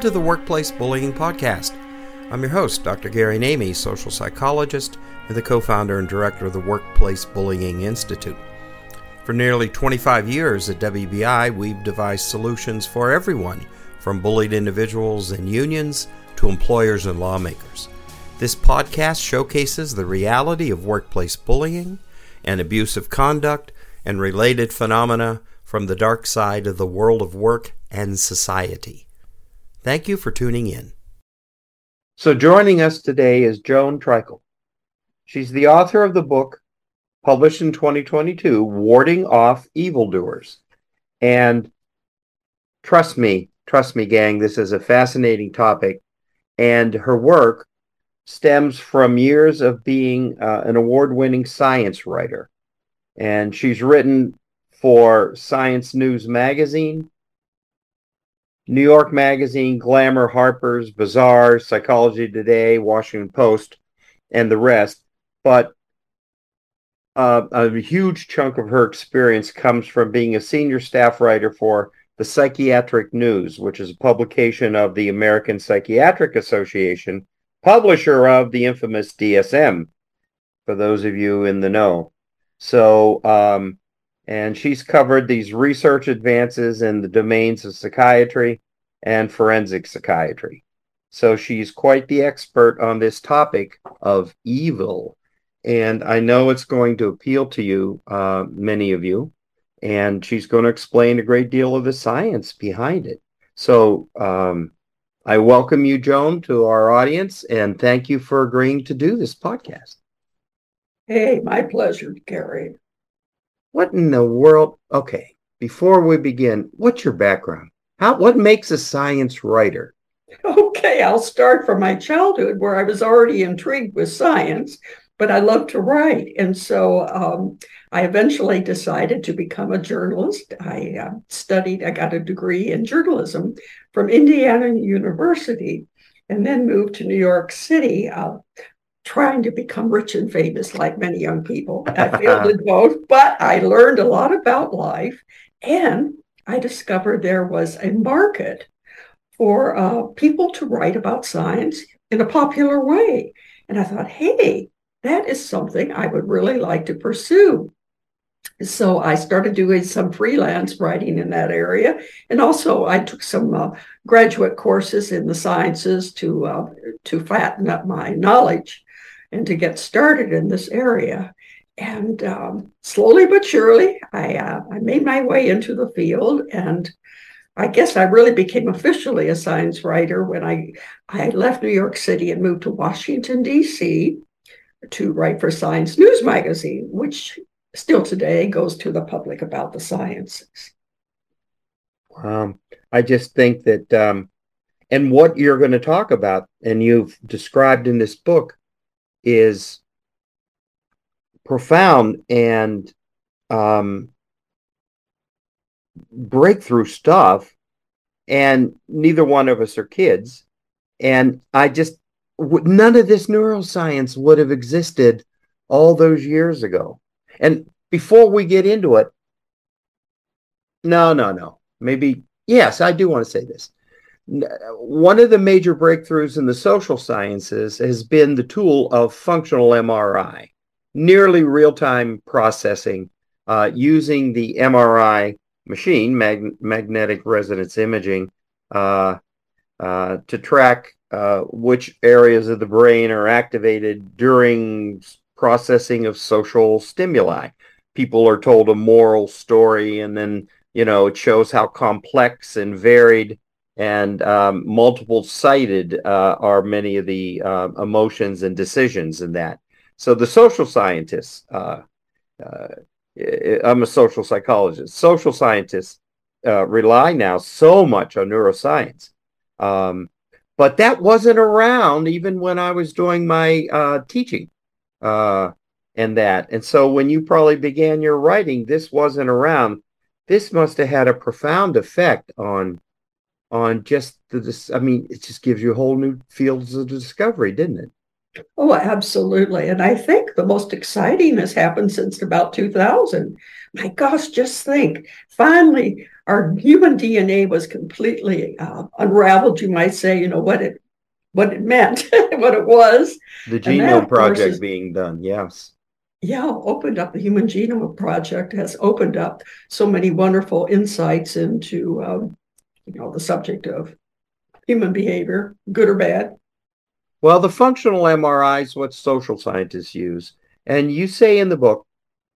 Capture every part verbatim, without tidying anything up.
to the Workplace Bullying Podcast. I'm your host, Doctor Gary Namey, social psychologist and the co-founder and director of the Workplace Bullying Institute. For nearly twenty-five years at W B I, we've devised solutions for everyone, from bullied individuals and unions to employers and lawmakers. This podcast showcases the reality of workplace bullying and abusive conduct and related phenomena from the dark side of the world of work and society. Thank you for tuning in. So joining us today is Joan Treichel. She's the author of the book, published in twenty twenty-two, Warding Off Evildoers. And trust me, trust me, gang, this is a fascinating topic. And her work stems from years of being uh, an award-winning science writer. And she's written for Science News Magazine, New York Magazine, Glamour, Harper's, Bazaar, Psychology Today, Washington Post, and the rest. But uh, a huge chunk of her experience comes from being a senior staff writer for the Psychiatric News, which is a publication of the American Psychiatric Association, publisher of the infamous D S M, for those of you in the know. So, um, and she's covered these research advances in the domains of psychiatry and forensic psychiatry. So she's quite the expert on this topic of evil. And I know it's going to appeal to you, uh, many of you, and she's going to explain a great deal of the science behind it. So, um, I welcome you, Joan, to our audience, and thank you for agreeing to do this podcast. Hey, my pleasure, Gary. What in the world? Okay, before we begin, what's your background? How? What makes a science writer? Okay, I'll start from my childhood, where I was already intrigued with science, but I love to write. And so um, I eventually decided to become a journalist. I uh, studied, I got a degree in journalism from Indiana University, and then moved to New York City, uh, trying to become rich and famous like many young people. I failed at both, but I learned a lot about life, and I discovered there was a market for uh, people to write about science in a popular way. And I thought, hey, that is something I would really like to pursue. So I started doing some freelance writing in that area. And also I took some uh, graduate courses in the sciences to, uh, to fatten up my knowledge and to get started in this area. And um, slowly but surely, I, uh, I made my way into the field. And I guess I really became officially a science writer when I, I left New York City and moved to Washington, D C to write for Science News Magazine, which still today goes to the public about the sciences. Um, I just think that, um, and what you're going to talk about, and you've described in this book, is profound and um, breakthrough stuff, and neither one of us are kids. And I just, none of this neuroscience would have existed all those years ago. And before we get into it, no, no, no, maybe, yes, I do want to say this. One of the major breakthroughs in the social sciences has been the tool of functional M R I, nearly real-time processing uh, using the M R I machine, mag- magnetic resonance imaging, uh, uh, to track uh, which areas of the brain are activated during processing of social stimuli. People are told a moral story, and then, you know, it shows how complex and varied and um, multiple-sided uh, are many of the uh, emotions and decisions in that. So the social scientists, uh, uh, I'm a social psychologist, social scientists uh, rely now so much on neuroscience. Um, but that wasn't around even when I was doing my uh, teaching uh, and that. And so when you probably began your writing, this wasn't around. This must have had a profound effect on on just the, I mean, it just gives you whole new fields of discovery, didn't it? Oh, absolutely. And I think the most exciting has happened since about two thousand. My gosh, just think, finally, our human D N A was completely uh, unraveled, you might say, you know, what it what it meant, what it was. The And that, Genome of course, Project is, being done, yes. Yeah, opened up the Human Genome Project, has opened up so many wonderful insights into, um, you know, the subject of human behavior, good or bad. Well, the functional M R I is what social scientists use. And you say in the book,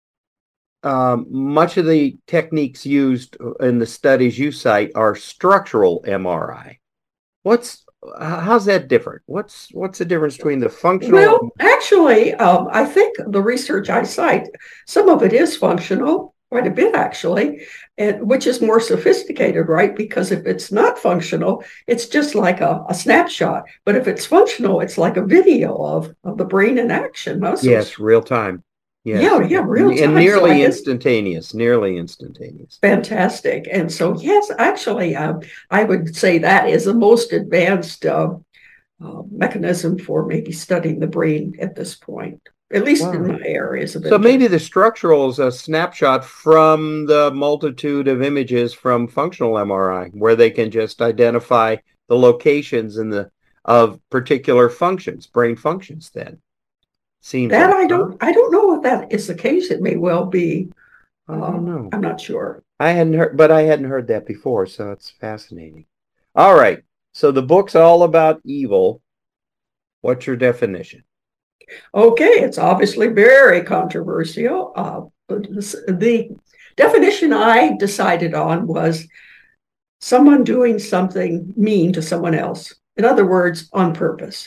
um, much of the techniques used in the studies you cite are structural M R I. What's how's that different? What's what's the difference between the functional? Well, actually, um, I think the research I cite, some of it is functional, quite a bit actually, and which is more sophisticated, right? Because if it's not functional, it's just like a, a snapshot. But if it's functional, it's like a video of, of the brain in action. Muscles. Yes, real time. Yes. Yeah, yeah, real time. And nearly so guess, instantaneous, nearly instantaneous. Fantastic. And so, yes, actually, um, I would say that is the most advanced uh, uh, mechanism for maybe studying the brain at this point, at least wow. in my areas of So interest. maybe the structural is a snapshot from the multitude of images from functional M R I, where they can just identify the locations in the of particular functions, brain functions. Then seems that like, I don't I don't know if that is the case. It may well be. I don't know. I'm not sure. I hadn't heard, but I hadn't heard that before, so it's fascinating. All right. So the book's all about evil. What's your definition? Okay, it's obviously very controversial. Uh, but the definition I decided on was someone doing something mean to someone else. In other words, on purpose.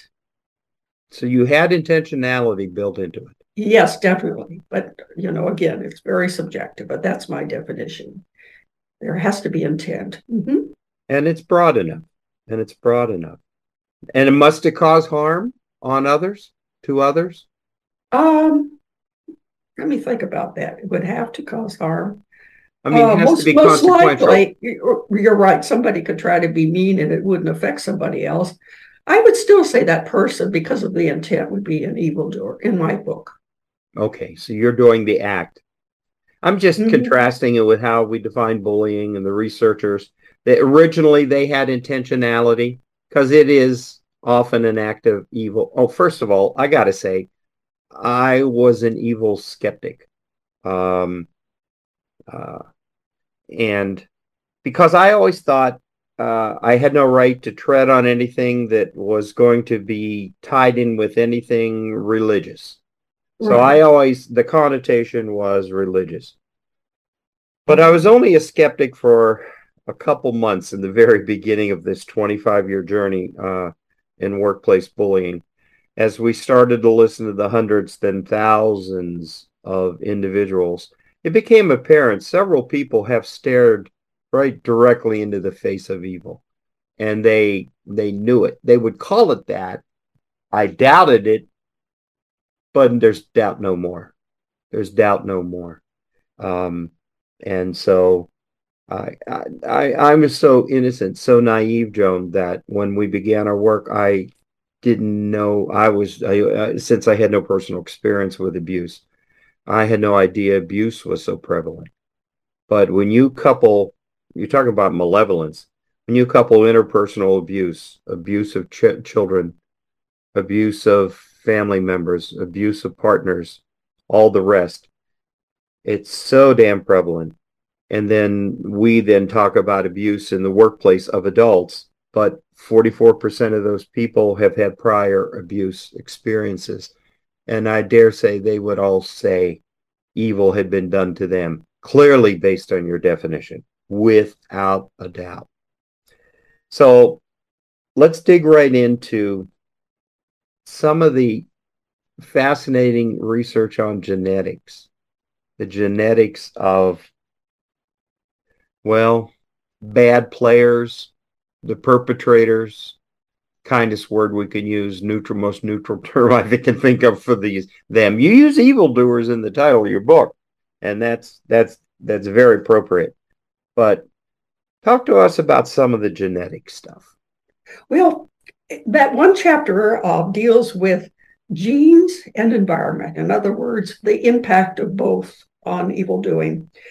So you had intentionality built into it. Yes, definitely. But, you know, again, it's very subjective, but that's my definition. There has to be intent. Mm-hmm. And it's broad enough. And it's broad enough. And it must it cause harm on others, to others? Um, let me think about that. It would have to cause harm. I mean, it has uh, most, to be most consequential. Likely, you're, you're right. Somebody could try to be mean and it wouldn't affect somebody else. I would still say that person, because of the intent, would be an evildoer in my book. Okay, so you're doing the act. I'm just mm-hmm. contrasting it with how we define bullying and the researchers. That originally they had intentionality because it is often an act of evil. Oh, first of all, I got to say, I was an evil skeptic. Um, uh, and because I always thought uh, I had no right to tread on anything that was going to be tied in with anything religious. So right. I always, the connotation was religious. But I was only a skeptic for a couple months in the very beginning of this twenty-five year journey uh, in workplace bullying. As we started to listen to the hundreds, then thousands of individuals, it became apparent several people have stared right directly into the face of evil. And they they knew it. They would call it that. I doubted it. But there's doubt no more. There's doubt no more. Um, and so I, I, I'm so innocent, so naive, Joan, that when we began our work, I didn't know I was, I, uh, since I had no personal experience with abuse, I had no idea abuse was so prevalent. But when you couple, you're talking about malevolence, when you couple interpersonal abuse, abuse of ch- children, abuse of family members, abuse of partners, all the rest. It's so damn prevalent. And then we then talk about abuse in the workplace of adults, but forty-four percent of those people have had prior abuse experiences. And I dare say they would all say evil had been done to them, clearly based on your definition, without a doubt. So let's dig right into some of the fascinating research on genetics, the genetics of, well, bad players, the perpetrators, kindest word we can use, neutral, most neutral term I can think of for these, them. You use evildoers in the title of your book, and that's, that's, that's very appropriate. But talk to us about some of the genetic stuff. Well, that one chapter uh, deals with genes and environment. In other words, the impact of both on evil doing.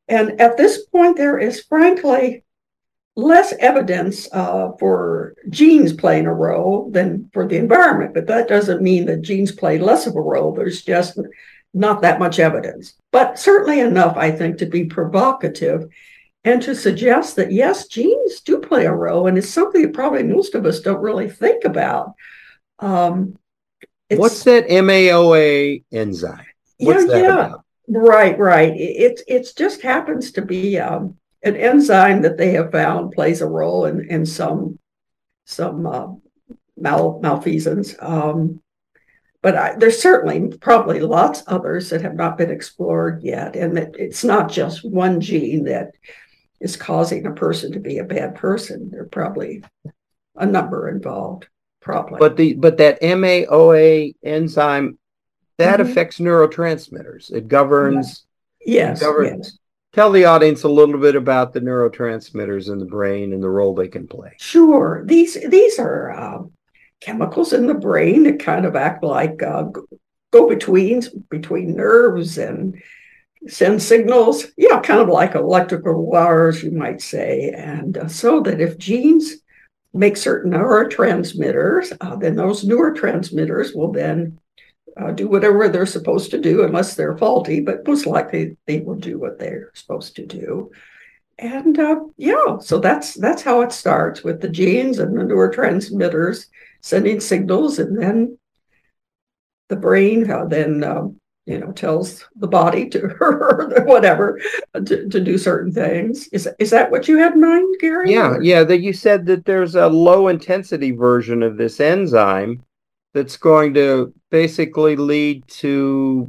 And at this point, there is frankly less evidence uh, for genes playing a role than for the environment, but that doesn't mean that genes play less of a role. There's just not that much evidence, but certainly enough, I think, to be provocative and to suggest that, yes, genes do play a role, and it's something that probably most of us don't really think about. Um, What's that M A O A enzyme? What's yeah, that yeah, about? right, right. It, it just happens to be um, an enzyme that they have found plays a role in, in some, some uh, mal, malfeasance. Um, but I, there's certainly probably lots others that have not been explored yet. And that it's not just one gene that is causing a person to be a bad person. There are probably a number involved, probably. But the but that M A O A enzyme, that mm-hmm. affects neurotransmitters. It governs. Yes, it governs, yes. Tell the audience a little bit about the neurotransmitters in the brain and the role they can play. Sure. These these are uh, chemicals in the brain that kind of act like uh, go-betweens between nerves and send signals, you know, kind of like electrical wires, you might say. And uh, so that if genes make certain neurotransmitters, uh, then those neurotransmitters will then uh, do whatever they're supposed to do, unless they're faulty, but most likely they will do what they're supposed to do. And uh, yeah, so that's that's how it starts, with the genes and the neurotransmitters sending signals, and then the brain uh, then um, you know tells the body to or whatever to, to do certain things. Is is that what you had in mind, Gary? Yeah, or? yeah. That you said that there's a low intensity version of this enzyme that's going to basically lead to.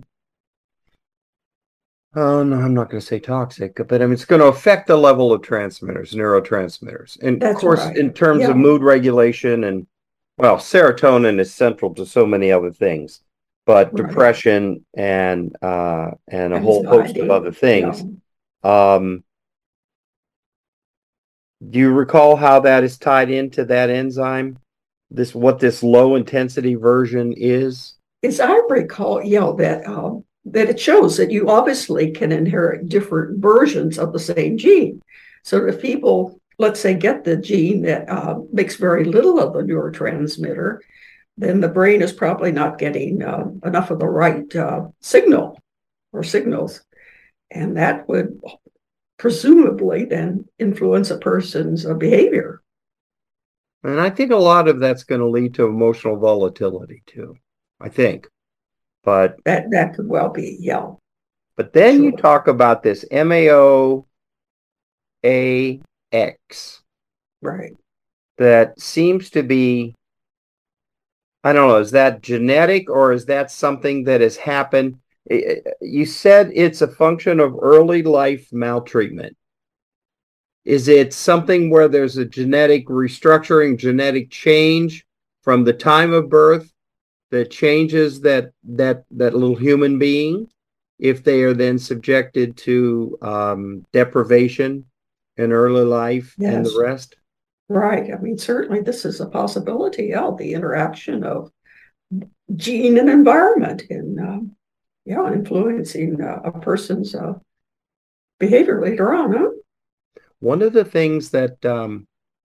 Oh, no, I'm not going to say toxic, but I mean, it's going to affect the level of transmitters, neurotransmitters. And That's of course, right. in terms yeah. of mood regulation and, well, serotonin is central to so many other things, but right. depression and uh, and a Anxiety. whole host of other things. Yeah. Um, do you recall how that is tied into that enzyme? This what this low intensity version is? As I recall, you know, that um, that it shows that you obviously can inherit different versions of the same gene. So if people, let's say, get the gene that uh, makes very little of the neurotransmitter, then the brain is probably not getting uh, enough of the right uh, signal or signals. And that would presumably then influence a person's uh, behavior. And I think a lot of that's going to lead to emotional volatility too, I think. But that that could well be, yeah. But then sure. you talk about this M A O A X. Right. That seems to be, I don't know, is that genetic or is that something that has happened? You said it's a function of early life maltreatment. Is it something where there's a genetic restructuring, genetic change from the time of birth that changes that that that little human being, if they are then subjected to um, deprivation in early life yes. and the rest? Right. I mean, certainly this is a possibility of the interaction of gene and environment in, um, yeah, influencing uh, a person's uh, behavior later on. Huh? One of the things that um,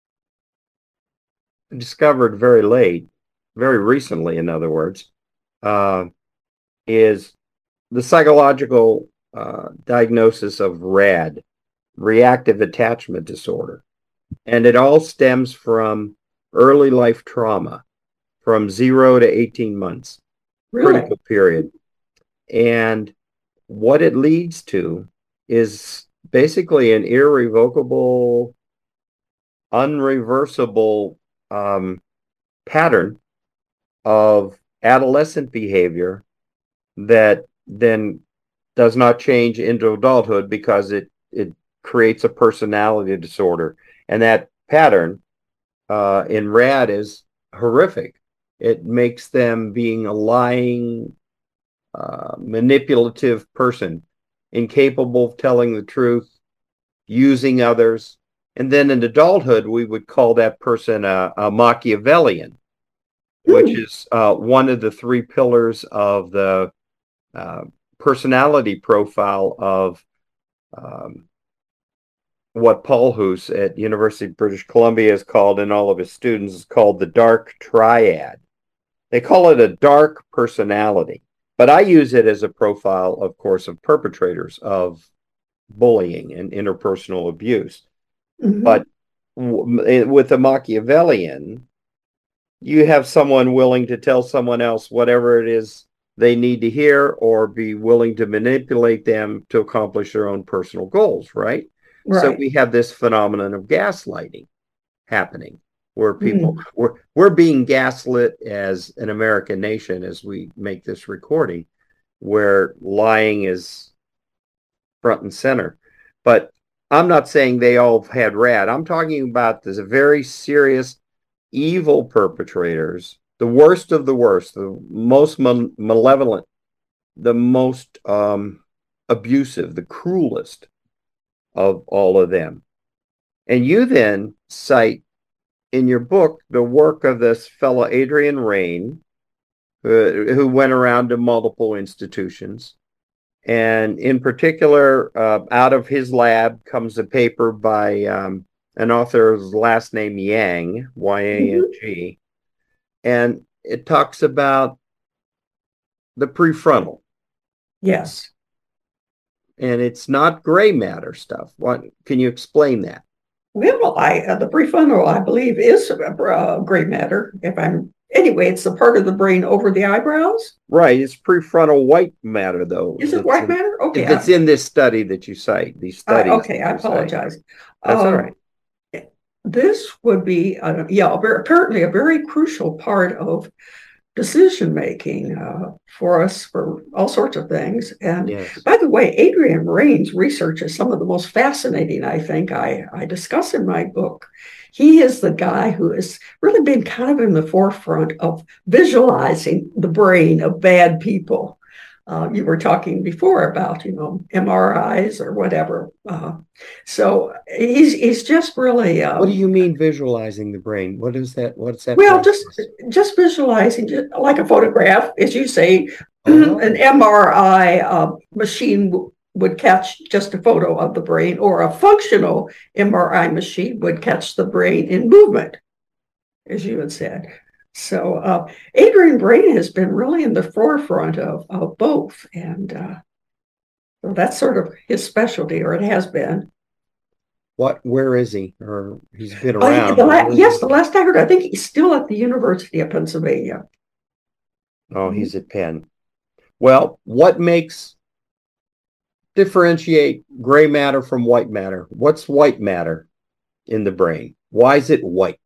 I discovered very late, very recently, in other words, uh, is the psychological uh, diagnosis of RAD, reactive attachment disorder. And it all stems from early life trauma, from zero to eighteen months, really? critical period. And what it leads to is basically an irrevocable, unreversible um, pattern of adolescent behavior that then does not change into adulthood because it it creates a personality disorder. And that pattern uh, in RAD is horrific. It makes them being a lying, uh, manipulative person, incapable of telling the truth, using others. And then in adulthood, we would call that person a, a Machiavellian, which is uh, one of the three pillars of the uh, personality profile of um, what Paul Hoos at University of British Columbia has called, and all of his students, is called the dark triad. They call it a dark personality, but I use it as a profile, of course, of perpetrators of bullying and interpersonal abuse. Mm-hmm. But w- with a Machiavellian, you have someone willing to tell someone else whatever it is they need to hear, or be willing to manipulate them to accomplish their own personal goals, right? Right. So we have this phenomenon of gaslighting happening, where people, mm. we're, we're being gaslit as an American nation as we make this recording, where lying is front and center. But I'm not saying they all had rad. I'm talking about this very serious evil perpetrators, the worst of the worst, the most ma- malevolent, the most um, abusive, the cruelest of all of them. And you then cite in your book the work of this fellow Adrian Raine, uh, who went around to multiple institutions. And in particular, uh, out of his lab comes a paper by um, an author's last name Yang, Y A N G, mm-hmm. and it talks about the prefrontal. Yes. And it's not gray matter stuff. What can you explain that? Well, I uh, the prefrontal, I believe, is uh, gray matter. If I'm anyway, it's the part of the brain over the eyebrows. Right. It's prefrontal white matter, though. Is it white in, matter? Okay. It's in this study that you cite. These studies. Uh, okay, I apologize. Cite. That's um, all right. This would be, uh, yeah, apparently a very crucial part of decision making uh, for us for all sorts of things. And yes. By the way, Adrian Raine's research is some of the most fascinating, I think, I, I discuss in my book. He is the guy who has really been kind of in the forefront of visualizing the brain of bad people. Uh, you were talking before about, you know, M R Is or whatever. Uh, so he's he's just really. Um, what do you mean visualizing the brain? What is that? What's that? Well, process? just just visualizing, just like a photograph, as you say, oh. An M R I uh, machine w- would catch just a photo of the brain, or a functional M R I machine would catch the brain in movement, as you had said. So uh, Adrian Raine has been really in the forefront of, of both. And uh, so that's sort of his specialty, or it has been. What? Where is he? Or he's been around? Uh, the la- yes, the last I heard, I think he's still at the University of Pennsylvania. Oh, he's at Penn. Well, what makes differentiate gray matter from white matter? What's white matter in the brain? Why is it white?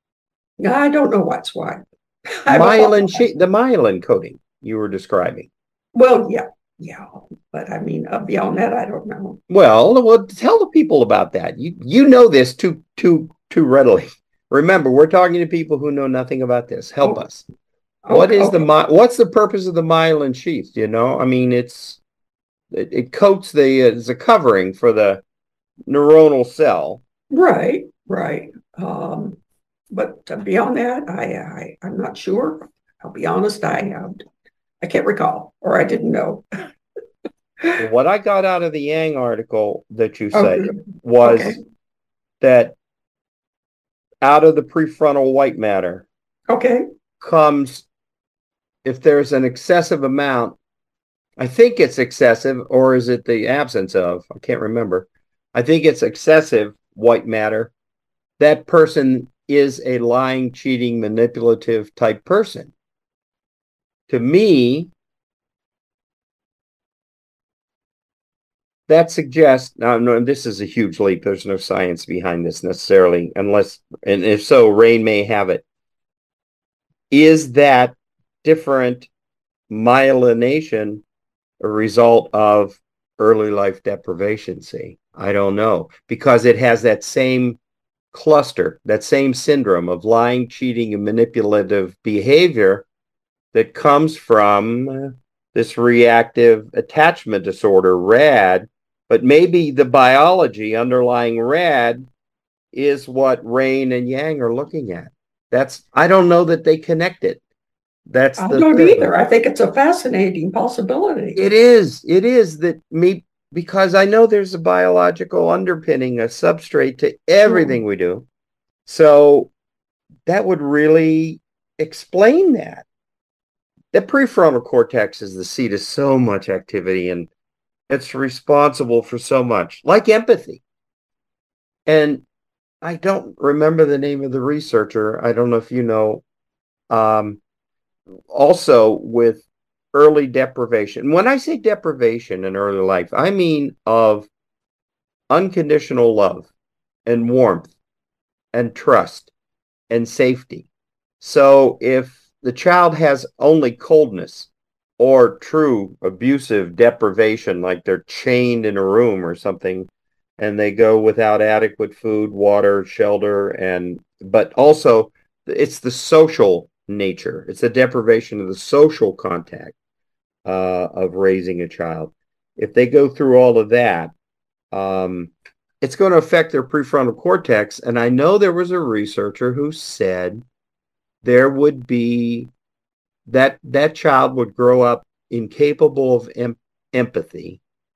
I don't know what's why. Myelin, she- the myelin coating you were describing. Well, yeah, yeah, but I mean, uh, beyond that, I don't know. Well, well, tell the people about that. You you know this too too too readily. Remember, we're talking to people who know nothing about this. Help oh. us. Okay, what is okay. the what's the purpose of the myelin sheath? You know, I mean, it's it, it coats the uh, it's a covering for the neuronal cell. Right, right. Um, But beyond that, I, I I'm not sure. I'll be honest. I uh, I can't recall, or I didn't know. Well, what I got out of the Yang article that you said okay. was okay. that out of the prefrontal white matter, okay, comes if there's an excessive amount. I think it's excessive, or is it the absence of? I can't remember. I think it's excessive white matter. That person is a lying, cheating, manipulative type person. To me, that suggests, now no, this is a huge leap. There's no science behind this necessarily, unless, and if so, Raine may have it. Is that different myelination a result of early life deprivation? See, I don't know, because it has that same cluster, that same syndrome of lying, cheating, and manipulative behavior that comes from this reactive attachment disorder, RAD. But maybe the biology underlying RAD is what Raine and Yang are looking at. That's, I don't know that they connect it. That's I the don't thing. either. I think it's a fascinating possibility. It is. It is that me because I know there's a biological underpinning, a substrate to everything we do. So that would really explain that. The prefrontal cortex is the seat of so much activity, and it's responsible for so much, like empathy. And I don't remember the name of the researcher. I don't know if you know. Um, also with early deprivation. When I say deprivation in early life, I mean of unconditional love and warmth and trust and safety. So if the child has only coldness or true abusive deprivation, like they're chained in a room or something, and they go without adequate food, water, shelter, and but also it's the social nature. It's a deprivation of the social contact uh, of raising a child. If they go through all of that, um, it's going to affect their prefrontal cortex. And I know there was a researcher who said there would be that that child would grow up incapable of em- empathy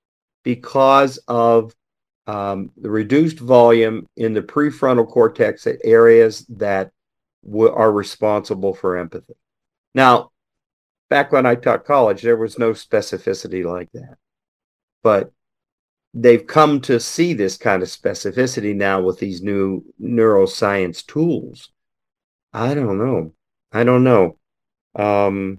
because of um, the reduced volume in the prefrontal cortex areas that w- are responsible for empathy. Now, back when I taught college, there was no specificity like that. But they've come to see this kind of specificity now with these new neuroscience tools. I don't know. I don't know. Um,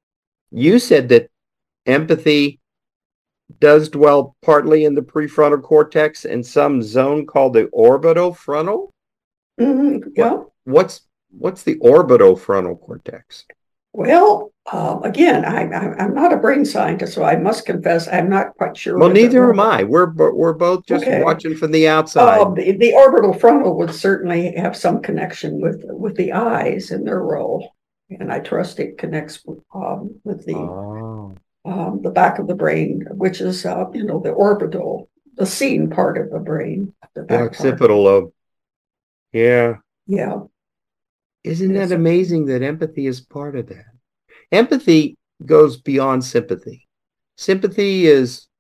you said that empathy does dwell partly in the prefrontal cortex in some zone called the orbitofrontal. Mm-hmm. Yeah. What, what's what's the orbitofrontal cortex? Well, um, again, I, I, I'm not a brain scientist, so I must confess I'm not quite sure. Well, neither am I. We're we're both just okay. watching from the outside. Uh, the, the orbital frontal would certainly have some connection with with the eyes and their role, and I trust it connects with, um, with the oh. um, the back of the brain, which is uh, you know the orbital, the seeing part of the brain, the, the occipital lobe. Yeah, yeah. Isn't that amazing that empathy is part of that? Empathy goes beyond sympathy. Sympathy is,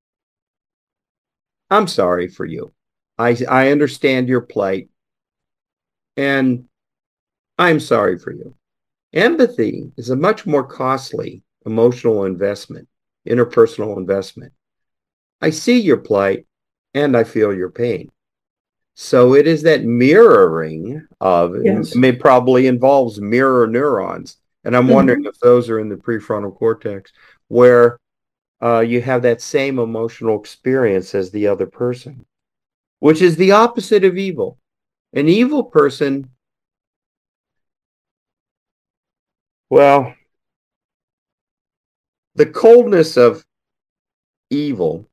I'm sorry for you. I, I understand your plight, and I'm sorry for you. Empathy is a much more costly emotional investment, interpersonal investment. I see your plight, and I feel your pain. So it is that mirroring of, yes. It may probably involves mirror neurons. And I'm mm-hmm. wondering if those are in the prefrontal cortex, where uh, you have that same emotional experience as the other person, which is the opposite of evil. An evil person, well, the coldness of evil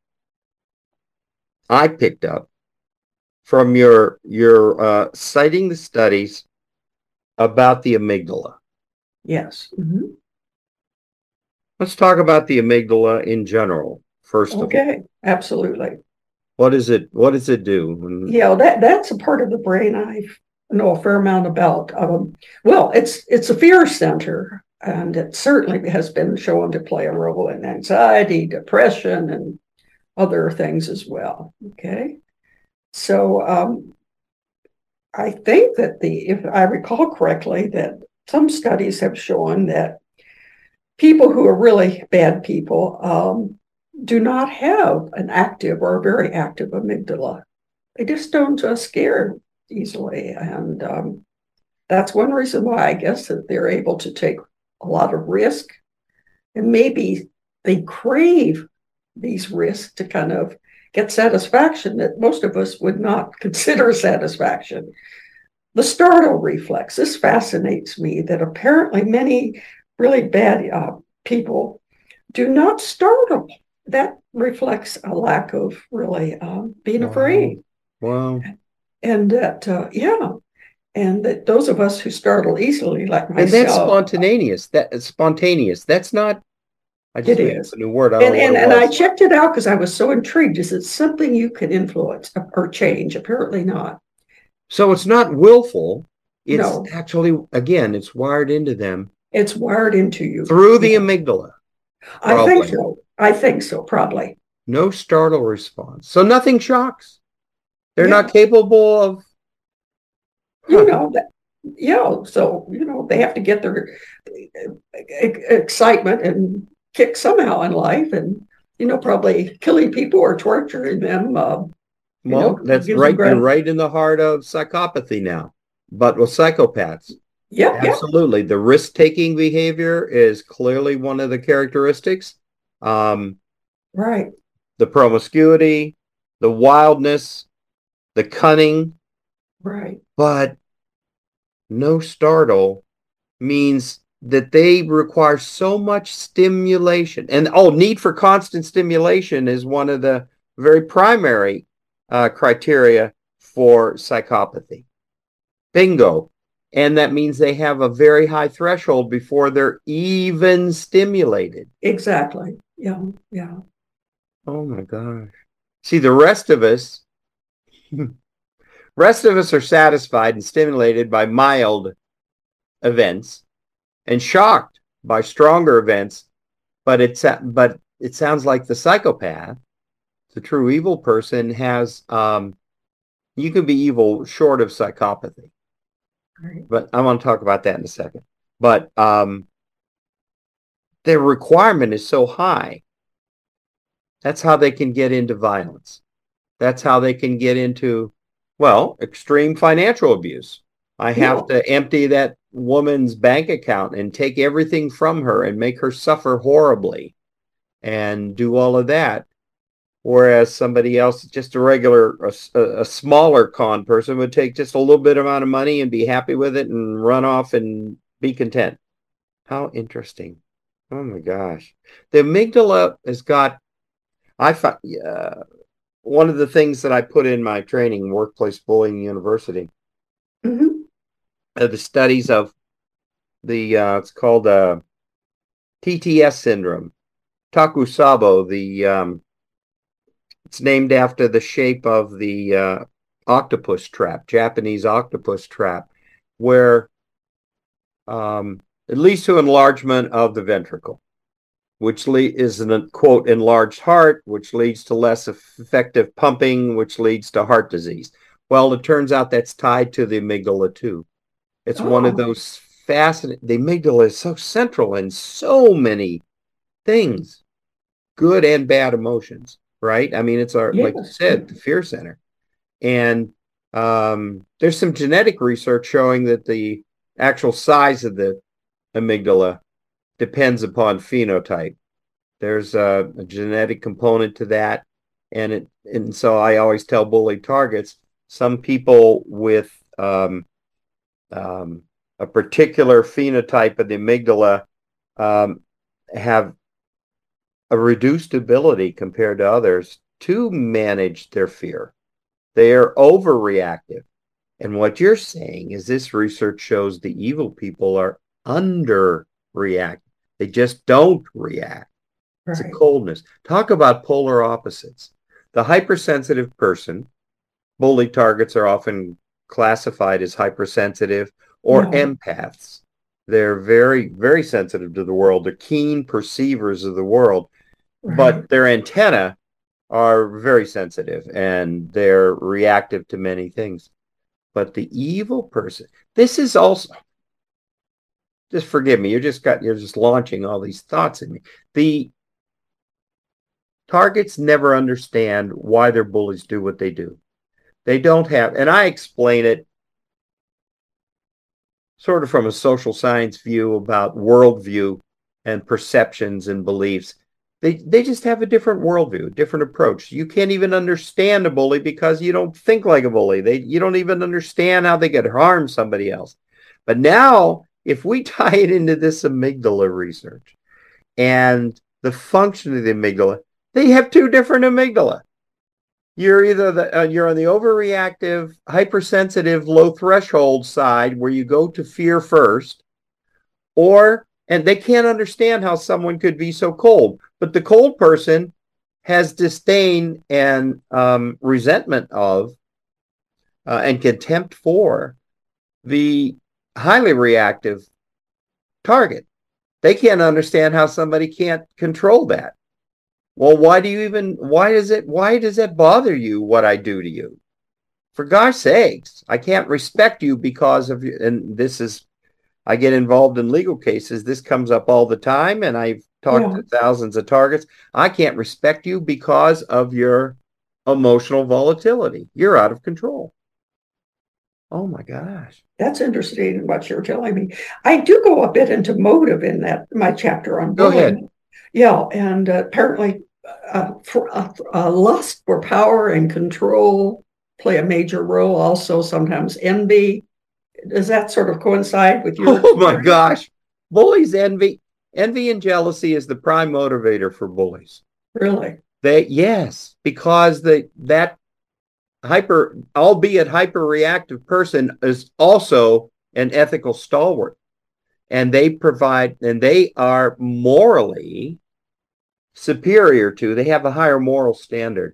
I picked up from your your uh, citing the studies about the amygdala. Yes. Mm-hmm. Let's talk about the amygdala in general first. Okay. Of all. Absolutely. What is it? What does it do? Yeah, that that's a part of the brain I know a fair amount about. Um, well, it's it's a fear center, and it certainly has been shown to play a role in anxiety, depression, and other things as well. Okay. So um, I think that the, if I recall correctly, that some studies have shown that people who are really bad people um, do not have an active or a very active amygdala. They just don't uh, scare easily. And um, that's one reason why I guess that they're able to take a lot of risk. And maybe they crave these risks to kind of get satisfaction that most of us would not consider satisfaction. The startle reflex. This fascinates me that apparently many really bad uh, people do not startle. That reflects a lack of really uh, being wow. afraid. Wow. And that, uh, yeah, and that those of us who startle easily, like myself. And that's spontaneous. That is spontaneous. That's not. I just it is a new word. I and and, and I checked it out because I was so intrigued. Is it something you can influence or change? Apparently not. So it's not willful. It's no. actually, again, it's wired into them. It's wired into you. Through the yeah. amygdala. Probably. I think so. I think so, probably. No startle response. So nothing shocks. They're Yeah. not capable of. You know, that, yeah. So, you know, they have to get their excitement and kick somehow in life, and, you know, probably killing people or torturing them, uh, you Well, know, that's gives them right. You're gratification. right in the heart of psychopathy now, but with psychopaths. Yep, yep. Absolutely. The risk-taking behavior is clearly one of the characteristics. Um, Right. the promiscuity, the wildness, the cunning, Right. but no startle means that they require so much stimulation. And oh, need for constant stimulation is one of the very primary uh, criteria for psychopathy. Bingo. And that means they have a very high threshold before they're even stimulated. Exactly. Yeah. Yeah. Oh my gosh. See, the rest of us, rest of us are satisfied and stimulated by mild events and shocked by stronger events, but it's but it sounds like the psychopath, the true evil person, has um you can be evil short of psychopathy. Right. But I want to talk about that in a second. But um their requirement is so high. That's how they can get into violence. That's how they can get into, well, extreme financial abuse. I have Yeah. to empty that woman's bank account and take everything from her and make her suffer horribly and do all of that. Whereas somebody else, just a regular, a, a smaller con person, would take just a little bit amount of money and be happy with it and run off and be content. How interesting. Oh my gosh. The amygdala has got, I found, uh, one of the things that I put in my training, Workplace Bullying University, Mm-hmm. uh, the studies of the, uh, it's called uh, T T S syndrome. Takusabo, the, um, it's named after the shape of the uh, octopus trap, Japanese octopus trap, where um, it leads to enlargement of the ventricle, which le- is an, quote, enlarged heart, which leads to less effective pumping, which leads to heart disease. Well, it turns out that's tied to the amygdala too. It's one of Oh, those fascinating, the amygdala is so central in so many things, good and bad emotions, right? I mean, it's our, like you yes. said, the fear center. And um, there's some genetic research showing that the actual size of the amygdala depends upon phenotype. There's a, a genetic component to that. And it, and so I always tell bully targets, some people with um, um, a particular phenotype of the amygdala um, have a reduced ability compared to others to manage their fear. They are overreactive. And what you're saying is this research shows the evil people are underreactive. They just don't react. It's a Right. coldness. Talk about polar opposites. The hypersensitive person, bully targets are often classified as hypersensitive or Yeah. empaths. They're very, very sensitive to the world. They're keen perceivers of the world, Right. but their antenna are very sensitive and they're reactive to many things. But the evil person, this is also, just forgive me, you just got, you're just launching all these thoughts in me. The targets never understand why their bullies do what they do. They don't have, and I explain it sort of from a social science view about worldview and perceptions and beliefs. They, they just have a different worldview, a different approach. You can't even understand a bully because you don't think like a bully. They, you don't even understand how they could harm somebody else. But now, if we tie it into this amygdala research and the function of the amygdala, they have two different amygdala. You're either the, uh, you're on the overreactive, hypersensitive, low threshold side where you go to fear first, or, and they can't understand how someone could be so cold. But the cold person has disdain and um, resentment of uh, and contempt for the highly reactive target. They can't understand how somebody can't control that. Well, why do you even, why does it, why does it bother you what I do to you? For gosh sakes, I can't respect you because of you. And this is, I get involved in legal cases. This comes up all the time, and I've talked Yeah. to thousands of targets. I can't respect you because of your emotional volatility. You're out of control. Oh my gosh. That's interesting what you're telling me. I do go a bit into motive in that my chapter on Go ahead. bullying. Yeah, and uh, apparently uh, for, uh, uh, lust for power and control play a major role. Also, sometimes envy. Does that sort of coincide with your Oh my experience? gosh. Bullies envy. Envy and jealousy is the prime motivator for bullies. Really? They, yes, because the that hyper, albeit hyper-reactive person is also an ethical stalwart. And they provide, and they are morally superior to, they have a higher moral standard.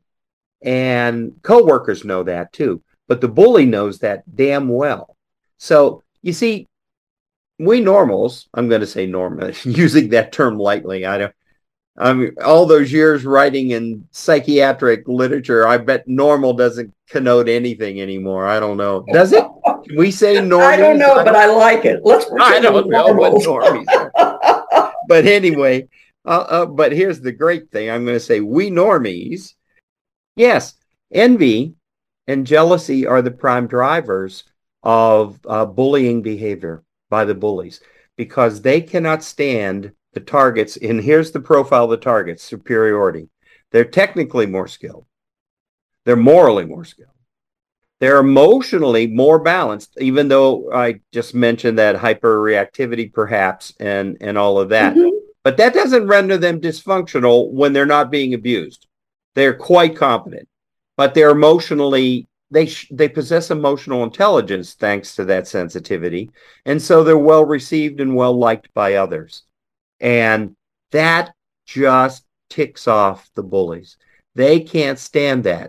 And coworkers know that too. But the bully knows that damn well. So you see, we normals, I'm going to say normal, using that term lightly. I don't, I mean, all those years writing in psychiatric literature, I bet normal doesn't connote anything anymore. I don't know. Does it? Can we say normal? I don't know, but I like it. Let's I pretend don't we're know what normals. normies are. But anyway, uh, uh, but here's the great thing. I'm going to say we normies, yes, envy and jealousy are the prime drivers of uh, bullying behavior by the bullies, because they cannot stand the targets. And here's the profile of the targets: superiority. They're technically more skilled. They're morally more skilled. They're emotionally more balanced, even though I just mentioned that hyperreactivity perhaps and, and all of that. Mhm. But that doesn't render them dysfunctional when they're not being abused. They're quite competent, but they're emotionally, they sh- they possess emotional intelligence thanks to that sensitivity. And so they're well received and well liked by others. And that just ticks off the bullies. They can't stand that.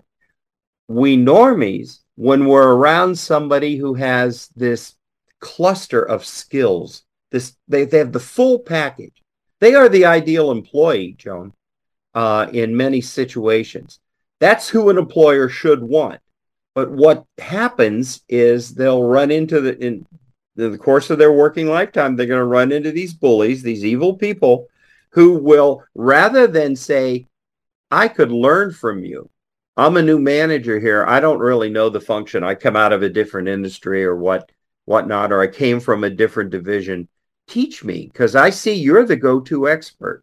We normies, when we're around somebody who has this cluster of skills, this they, they have the full package. They are the ideal employee, Joan, uh, in many situations. That's who an employer should want. But what happens is they'll run into the, in the course of their working lifetime, they're going to run into these bullies, these evil people who will, rather than say, I could learn from you. I'm a new manager here. I don't really know the function. I come out of a different industry or what, whatnot, or I came from a different division. Teach me, because I see you're the go-to expert.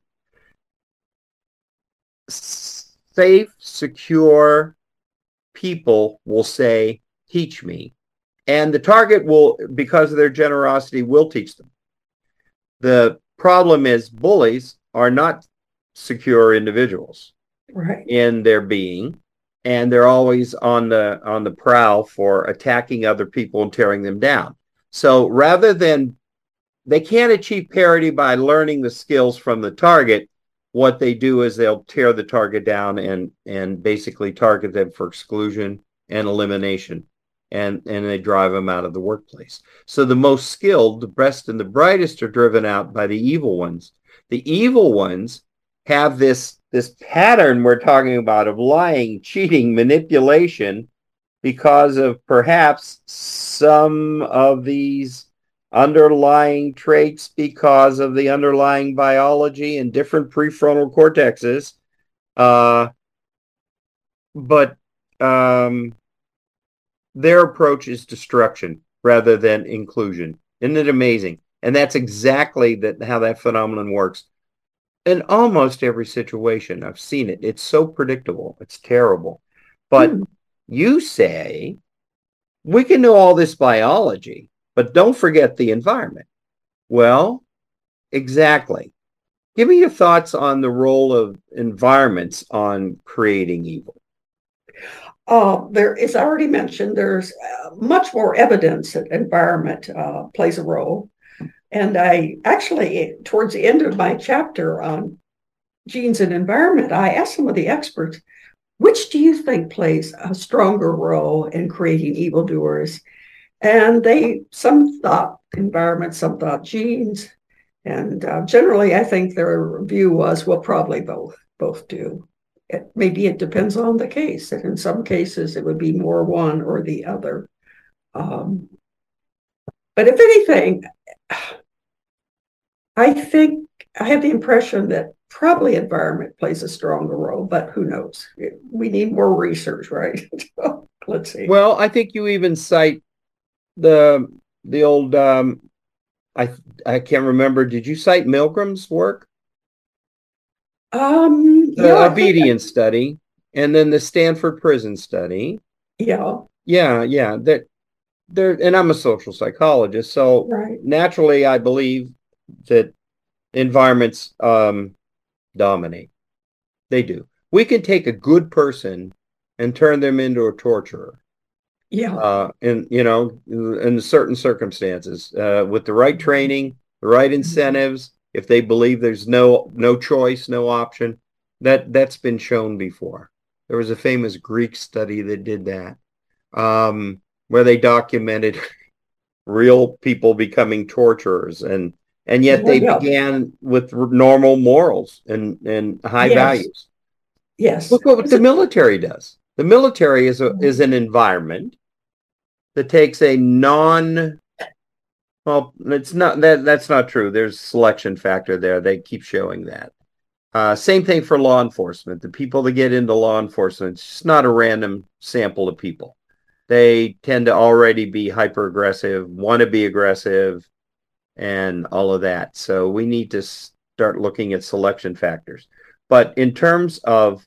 Safe, secure people will say, teach me. And the target will, because of their generosity, will teach them. The problem is bullies are not secure individuals Right. in their being, and they're always on the on the prowl for attacking other people and tearing them down. So rather than, they can't achieve parity by learning the skills from the target, what they do is they'll tear the target down and and basically target them for exclusion and elimination, and and they drive them out of the workplace. So the most skilled, the best and the brightest are driven out by the evil ones. The evil ones have this this pattern we're talking about of lying, cheating, manipulation, because of perhaps some of these underlying traits, because of the underlying biology and different prefrontal cortexes. Uh, but um, their approach is destruction rather than inclusion. Isn't it amazing? And that's exactly that how that phenomenon works. In almost every situation, I've seen it. It's so predictable. It's terrible. But Hmm. you say, we can know all this biology, but don't forget the environment. Well, exactly. Give me your thoughts on the role of environments on creating evil. Uh, there, as I already mentioned, there's uh, much more evidence that environment uh, plays a role. And I actually, towards the end of my chapter on genes and environment, I asked some of the experts, which do you think plays a stronger role in creating evildoers? And they, some thought environment, some thought genes. And uh, generally, I think their view was, well, probably both. both do. It, maybe it depends on the case. And in some cases, it would be more one or the other. Um, but if anything, I think I have the impression that probably environment plays a stronger role, but who knows? It, we need more research, right? Let's see. Well, I think you even cite the the old um, I I can't remember. Did you cite Milgram's work? Um, The yeah, obedience study, and then the Stanford prison study. yeah, Yeah, yeah. That there, and I'm a social psychologist, so right. naturally I believe that environments um, dominate. They do. We can take a good person and turn them into a torturer. Yeah, Uh, and you know, in certain circumstances, uh, with the right training, the right incentives, if they believe there's no no choice, no option, that that's been shown before. There was a famous Greek study that did that, um, where they documented real people becoming torturers, and and yet yeah, they yeah. began with normal morals and and high Yes, values. yes. Look what Is the it- military does. The military is a is an environment that takes a non well, it's not that that's not true. There's selection factor there. They keep showing that. Uh, same thing for law enforcement. The people that get into law enforcement, it's just not a random sample of people. They tend to already be hyper aggressive, want to be aggressive, and all of that. So we need to start looking at selection factors. But in terms of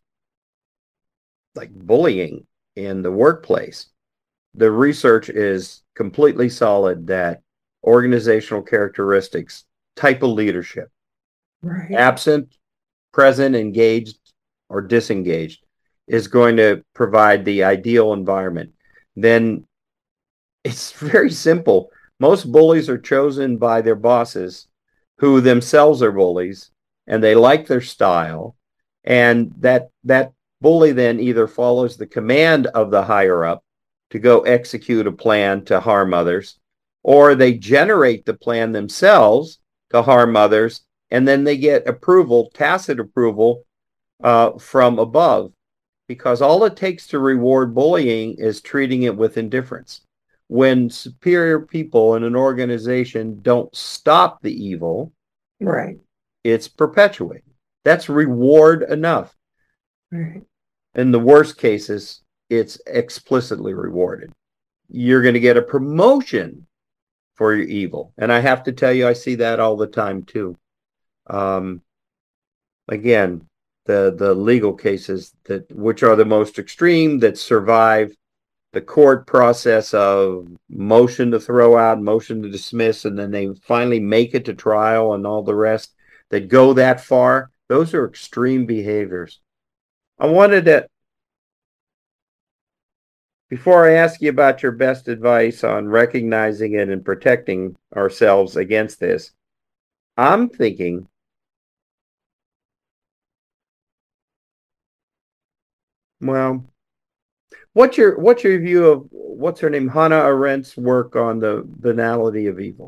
like bullying in the workplace, the research is completely solid that organizational characteristics, type of leadership, right. absent, present, engaged, or disengaged, is going to provide the ideal environment. Then it's very simple. Most bullies are chosen by their bosses, who themselves are bullies, and they like their style. And that that bully then either follows the command of the higher up to go execute a plan to harm others, or they generate the plan themselves to harm others, and then they get approval, tacit approval, uh, from above, because all it takes to reward bullying is treating it with indifference. When superior people in an organization don't stop the evil, Right. it's perpetuated. That's reward enough. Right. In the worst cases, it's explicitly rewarded. You're going to get a promotion for your evil. And I have to tell you, I see that all the time too. Um, again, the the legal cases that which are the most extreme, that survive the court process of motion to throw out, motion to dismiss, and then they finally make it to trial and all the rest that go that far, those are extreme behaviors. I wanted to, before I ask you about your best advice on recognizing it and protecting ourselves against this, I'm thinking, well, what's your what's your view of what's her name, Hannah Arendt's work on the banality of evil?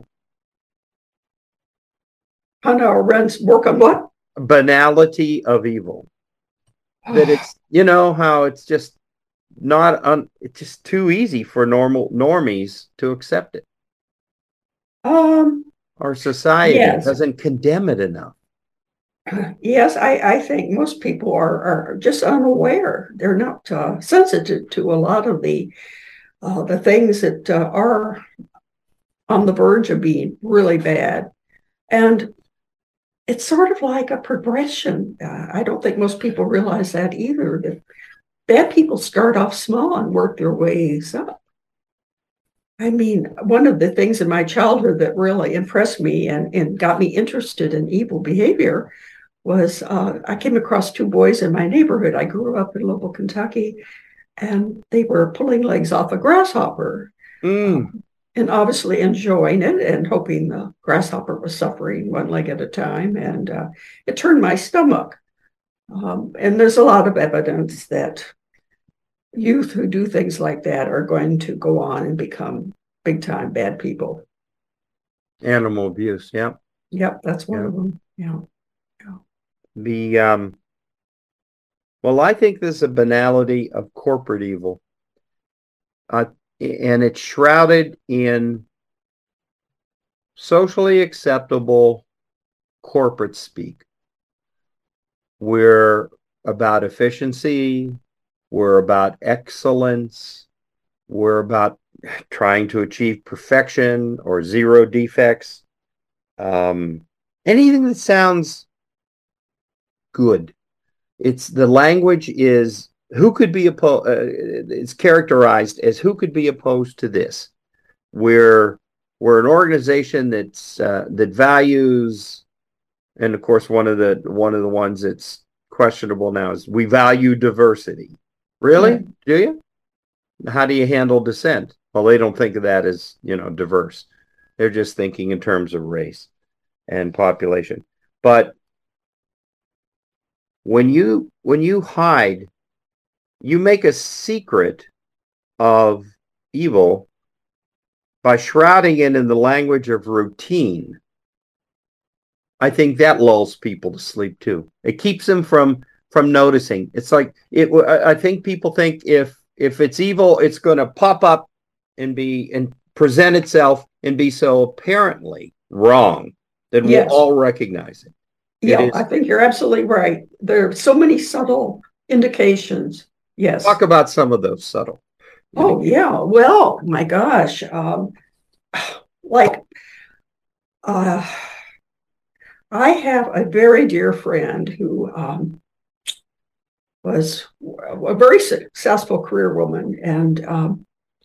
Hannah Arendt's work on what? Banality of evil. That it's, you know, how it's just not un, it's just too easy for normal normies to accept it. Um, Our society yes. doesn't condemn it enough. Yes, I, I think most people are, are just unaware. They're not uh, sensitive to a lot of the uh, the things that uh, are on the verge of being really bad. And it's sort of like a progression. Uh, I don't think most people realize that either, that bad people start off small and work their ways up. I mean, one of the things in my childhood that really impressed me and, and got me interested in evil behavior was uh, I came across two boys in my neighborhood. I grew up in Louisville, Kentucky, and they were pulling legs off a grasshopper, Mm. um, and obviously enjoying it and hoping the grasshopper was suffering one leg at a time. And uh, it turned my stomach. Um, and there's a lot of evidence that youth who do things like that are going to go on and become big time bad people. Animal abuse, yeah. Yep, that's one Yeah. of them. Yeah. The um Well, I think this is a banality of corporate evil. Uh, and it's shrouded in socially acceptable corporate speak. We're about efficiency. We're about excellence. We're about trying to achieve perfection or zero defects. Um, anything that sounds good. It's the language is who could be opposed. Uh, it's characterized as who could be opposed to this. We're we're an organization that's uh, that values, and of course, one of the one of the ones that's questionable now is we value diversity. Really? Yeah. Do you? How do you handle dissent? Well, they don't think of that as, you know, diverse. They're just thinking in terms of race and population. But when you when you hide, you make a secret of evil by shrouding it in the language of routine. I think that lulls people to sleep too. It keeps them from from noticing. It's like it. I think people think if if it's evil, it's going to pop up and be and present itself and be so apparently wrong that yes. we'll all recognize it. it yeah, is, I think you're absolutely right. There are so many subtle indications. Yes. Talk about some of those subtle. Oh yeah. Well, my gosh. Um, like, uh, I have a very dear friend who um, was a very successful career woman. And um,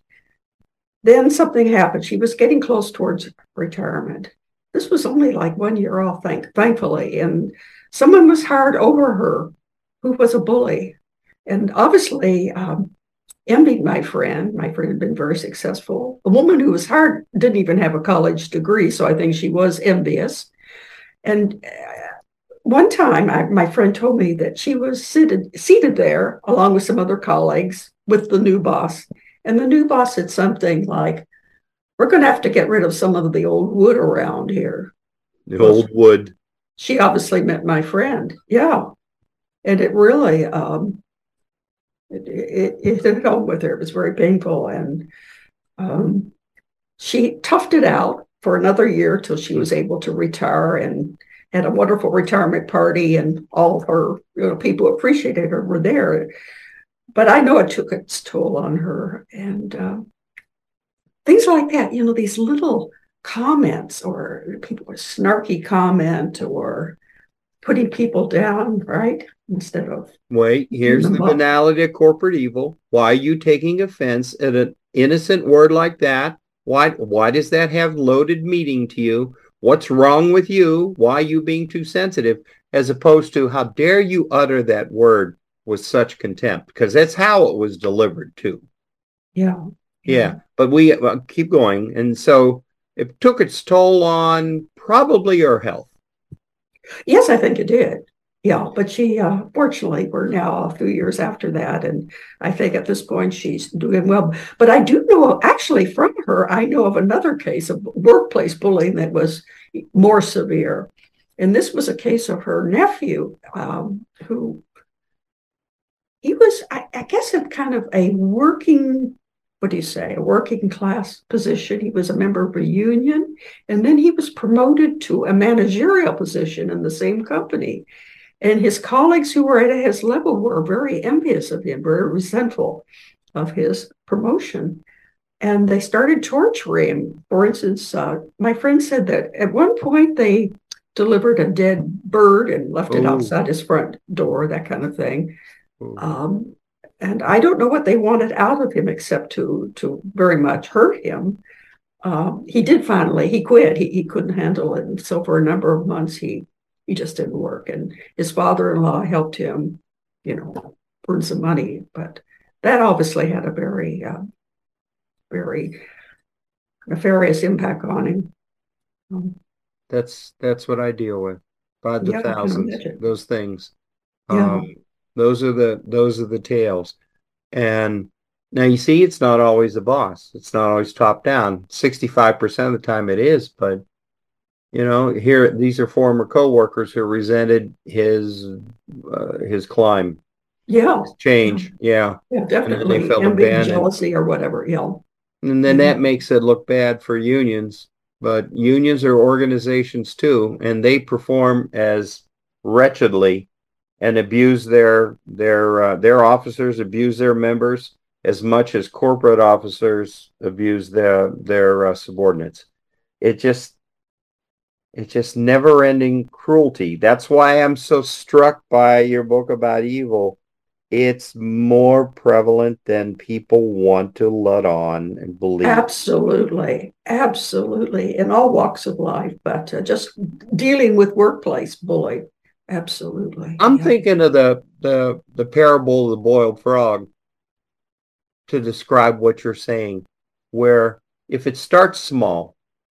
then something happened. She was getting close towards retirement. This was only like one year off, thank, thankfully. And someone was hired over her who was a bully. And obviously um, envied my friend. My friend had been very successful. The woman who was hired didn't even have a college degree, so I think she was envious. And one time, I, my friend told me that she was seated, seated there along with some other colleagues with the new boss. And the new boss said something like, we're going to have to get rid of some of the old wood around here. The old wood. She obviously meant my friend. Yeah. And it really, um, it, it, it hit home with her. It was very painful. And um, she toughed it out for another year till she was able to retire and had a wonderful retirement party, and all of her, you know, people who appreciated her were there. But I know it took its toll on her. And uh, things like that, you know, these little comments or people a snarky comment or putting people down, right? Instead of wait, here's the banality of corporate evil. Why are you taking offense at an innocent word like that? Why why does that have loaded meaning to you? What's wrong with you? Why are you being too sensitive? As opposed to how dare you utter that word with such contempt? Because that's how it was delivered too. Yeah. Yeah. yeah. But we uh, keep going. And so it took its toll on probably her health. Yes, I think it did. Yeah, but she, uh, fortunately, we're now a few years after that, and I think at this point she's doing well. But I do know, actually, from her, I know of another case of workplace bullying that was more severe. And this was a case of her nephew, um, who he was, I, I guess, in kind of a working, what do you say, a working class position. He was a member of a union, and then he was promoted to a managerial position in the same company. And his colleagues who were at his level were very envious of him, very resentful of his promotion. And they started torturing him. For instance, uh, my friend said that at one point they delivered a dead bird and left it Ooh. outside his front door, that kind of thing. Um, and I don't know what they wanted out of him except to, to very much hurt him. Um, he did finally, he quit. He, he couldn't handle it. And so for a number of months, he He just didn't work. And his father-in-law helped him, you know, earn some money. But that obviously had a very, uh, very nefarious impact on him. Um, that's that's what I deal with by the yeah, thousands. Those things. Yeah. Um, those are the those are the tales. And now you see, it's not always the boss. It's not always top down. sixty-five percent of the time it is, but you know, here, these are former coworkers who resented his uh, his climb. Yeah. change. Yeah. Yeah, And then they definitely. felt Envy, abandoned. jealousy, or whatever. Yeah. And then Yeah. that makes it look bad for unions. But unions are organizations too, and they perform as wretchedly and abuse their their uh, their officers, abuse their members as much as corporate officers abuse their their uh, subordinates. It just it's just never ending cruelty. That's why I'm so struck by your book about evil. It's more prevalent than people want to let on and believe. Absolutely. Absolutely. In all walks of life, but uh, just dealing with workplace bullying. Absolutely. I'm Yeah. thinking of the the the parable of the boiled frog to describe what you're saying, where if it starts small,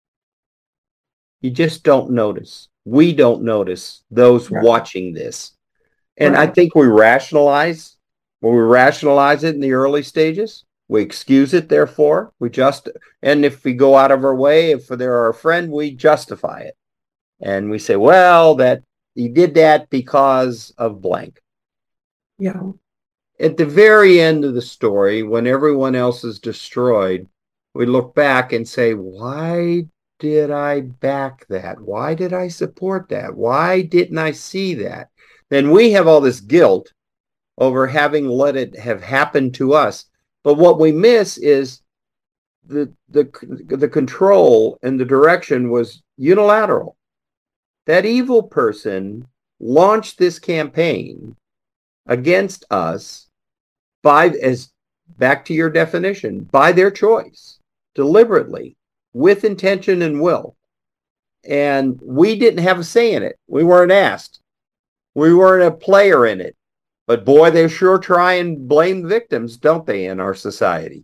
you just don't notice. We don't notice those Right. watching this. And I Right. think we rationalize when we rationalize it in the early stages. We excuse it, therefore, we just, and if we go out of our way, if they're our friend, we justify it. And we say, well, that he did that because of blank. Yeah. At the very end of the story, when everyone else is destroyed, we look back and say, why did I back that? Why did I support that? Why didn't I see that? Then we have all this guilt over having let it have happened to us. But what we miss is the the the control and the direction was unilateral. That evil person launched this campaign against us by, as back to your definition, by their choice, deliberately, with intention and will. And we didn't have a say in it. We weren't asked. We weren't a player in it. But boy, they sure try and blame victims, don't they, in our society?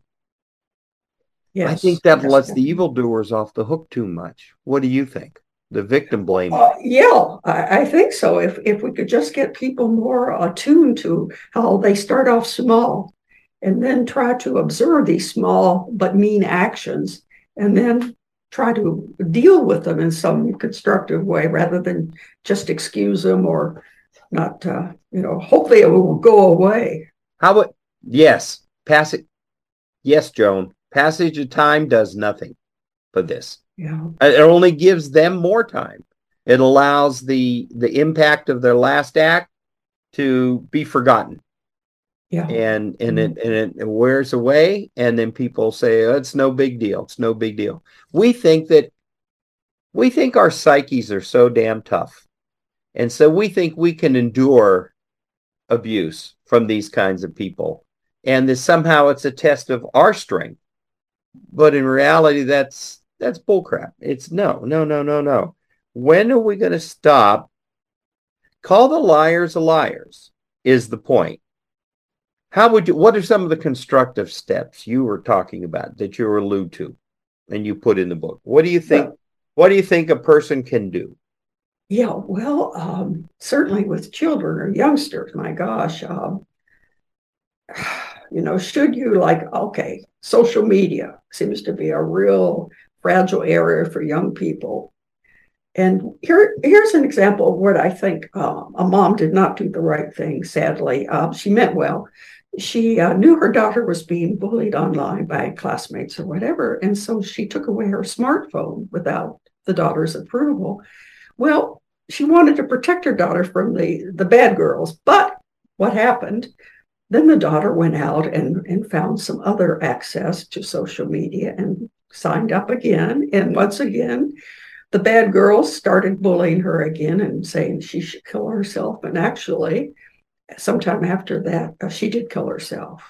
Yes. I think that yes, lets yes. the evildoers off the hook too much. What do you think? The victim blaming. Uh, yeah, I, I think so. If if we could just get people more attuned to how they start off small and then try to observe these small but mean actions and then try to deal with them in some constructive way rather than just excuse them or not, uh, you know, hopefully it will go away. How would, yes, pass it. Yes, Joan, passage of time does nothing for this. Yeah. It only gives them more time. It allows the the impact of their last act to be forgotten. Yeah. And and it and it wears away, and then people say, oh, it's no big deal. It's no big deal. We think that we think our psyches are so damn tough. And so we think we can endure abuse from these kinds of people. And that somehow it's a test of our strength. But in reality, that's that's bullcrap. It's no, no, no, no, no. When are we going to stop? Call the liars liars is the point. How would you, what are some of the constructive steps you were talking about that you allude to and you put in the book? What do you think, well, what do you think a person can do? Yeah, well, um, certainly with children or youngsters, my gosh, um, you know, should you like, okay, social media seems to be a real fragile area for young people. And here, here's an example of what I think uh, a mom did not do the right thing, sadly. Uh, she meant well. She uh, knew her daughter was being bullied online by classmates or whatever. And so she took away her smartphone without the daughter's approval. Well, she wanted to protect her daughter from the, the bad girls. But what happened? Then the daughter went out and, and found some other access to social media and signed up again. And once again, the bad girls started bullying her again and saying she should kill herself. And actually, sometime after that, uh, she did kill herself.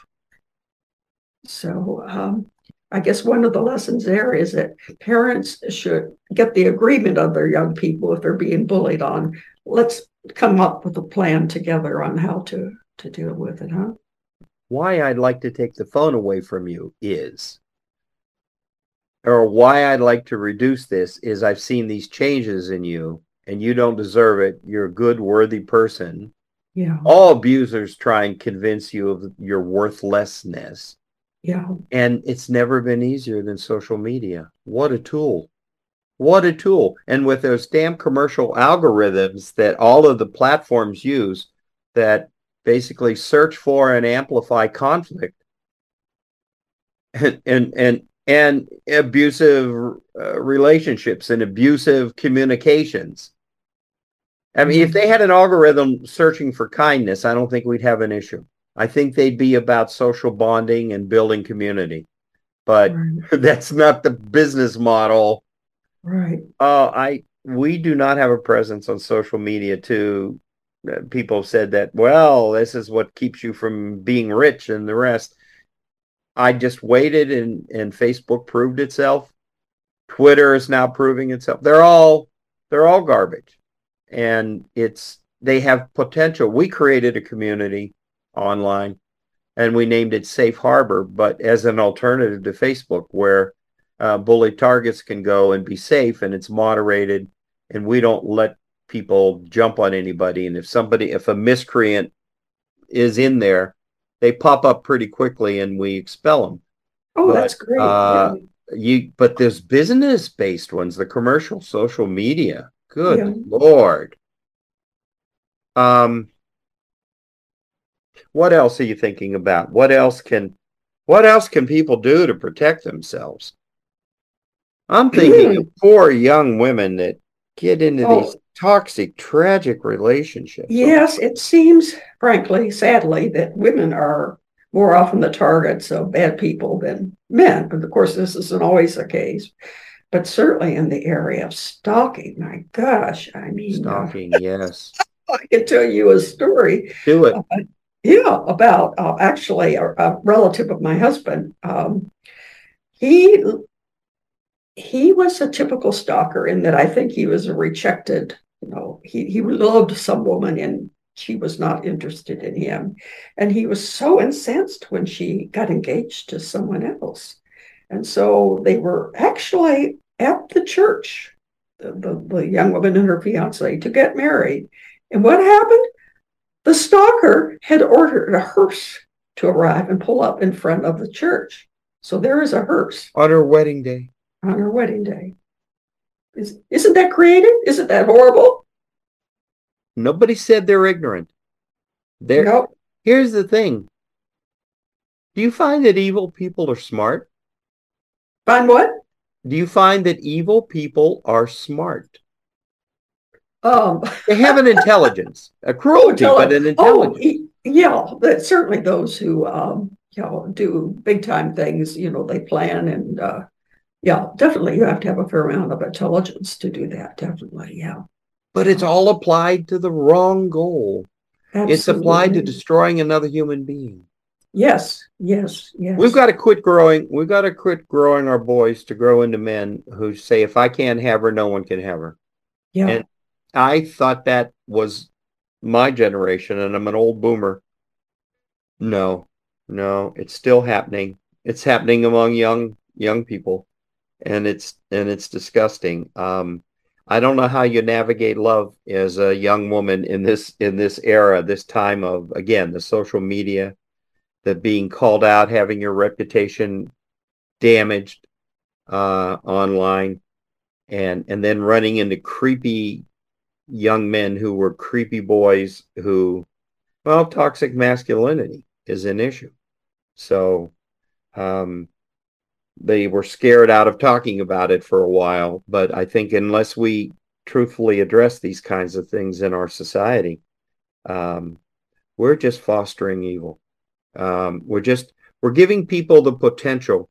So um, I guess one of the lessons there is that parents should get the agreement of their young people if they're being bullied on. Let's come up with a plan together on how to, to deal with it, huh? Why I'd like to take the phone away from you is, or why I'd like to reduce this is I've seen these changes in you and you don't deserve it. You're a good, worthy person. Yeah. All abusers try and convince you of your worthlessness. Yeah. And it's never been easier than social media. What a tool. What a tool. And with those damn commercial algorithms that all of the platforms use that basically search for and amplify conflict and and and, and abusive uh, relationships and abusive communications. I mean, mm-hmm. if they had an algorithm searching for kindness, I don't think we'd have an issue. I think they'd be about social bonding and building community. But right. that's not the business model. Right. Uh, I we do not have a presence on social media to uh, people have said that, well, this is what keeps you from being rich and the rest. I just waited and, and Facebook proved itself. Twitter is now proving itself. They're all they're all garbage. And it's they have potential. We created a community online and we named it Safe Harbor, but as an alternative to Facebook, where uh, bully targets can go and be safe, and it's moderated, and we don't let people jump on anybody. And if somebody, if a miscreant is in there, they pop up pretty quickly, and we expel them. Oh, but, that's great. Uh, yeah. You, but there's business-based ones, the commercial social media. Good yeah. Lord. Um. What else are you thinking about? What else can what else can people do to protect themselves? I'm thinking of poor young women that get into oh. these toxic, tragic relationships. Yes, it seems, frankly, sadly, that women are more often the targets of bad people than men. But of course, this isn't always the case. But certainly in the area of stalking, my gosh, I mean. Stalking, uh, yes. I can tell you a story. Do it. Uh, Yeah, about uh, actually a, a relative of my husband. Um, he he was a typical stalker in that I think he was a rejected, you know, he, he loved some woman and she was not interested in him. And he was so incensed when she got engaged to someone else. And so they were actually at the church, the, the, the young woman and her fiance, to get married. And what happened? The stalker had ordered a hearse to arrive and pull up in front of the church. So there is a hearse. On her wedding day. On her wedding day. Is, isn't that creative? Isn't that horrible? Nobody said they're ignorant. They're, nope. Here's the thing. Do you find that evil people are smart? Find what? Do you find that evil people are smart? Um, they have an intelligence, a cruelty, oh, but an intelligence. Oh, yeah, that certainly those who um, you know, do big time things, you know, they plan and uh, yeah, definitely you have to have a fair amount of intelligence to do that. Definitely, yeah. But it's all applied to the wrong goal. Absolutely. It's applied to destroying another human being. Yes, yes, yes. We've got to quit growing. We've got to quit growing our boys to grow into men who say, if I can't have her, no one can have her. Yeah. And I thought that was my generation, and I'm an old boomer. No, no, it's still happening. It's happening among young young people, and it's and it's disgusting. Um, I don't know how you navigate love as a young woman in this in this era, this time of, again, the social media, the being called out, having your reputation damaged uh, online, and and then running into creepy young men who were creepy boys who, well, toxic masculinity is an issue. So um, they were scared out of talking about it for a while. But I think unless we truthfully address these kinds of things in our society, um, we're just fostering evil. Um, we're just, we're giving people the potential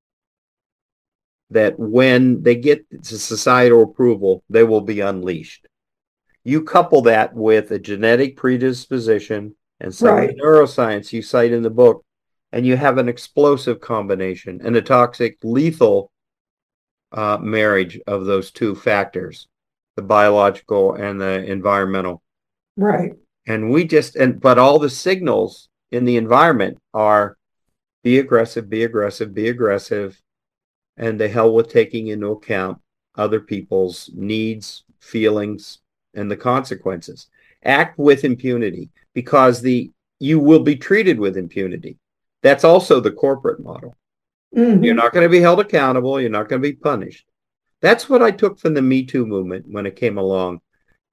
that when they get societal approval, they will be unleashed. You couple that with a genetic predisposition and some right. neuroscience you cite in the book, and you have an explosive combination and a toxic, lethal uh, marriage of those two factors, the biological and the environmental. Right. And we just, and but all the signals in the environment are be aggressive, be aggressive, be aggressive, and the hell with taking into account other people's needs, feelings, and the consequences. Act with impunity, because the you will be treated with impunity. That's also the corporate model. Mm-hmm. You're not going to be held accountable. You're not going to be punished. That's what I took from the Me Too movement when it came along.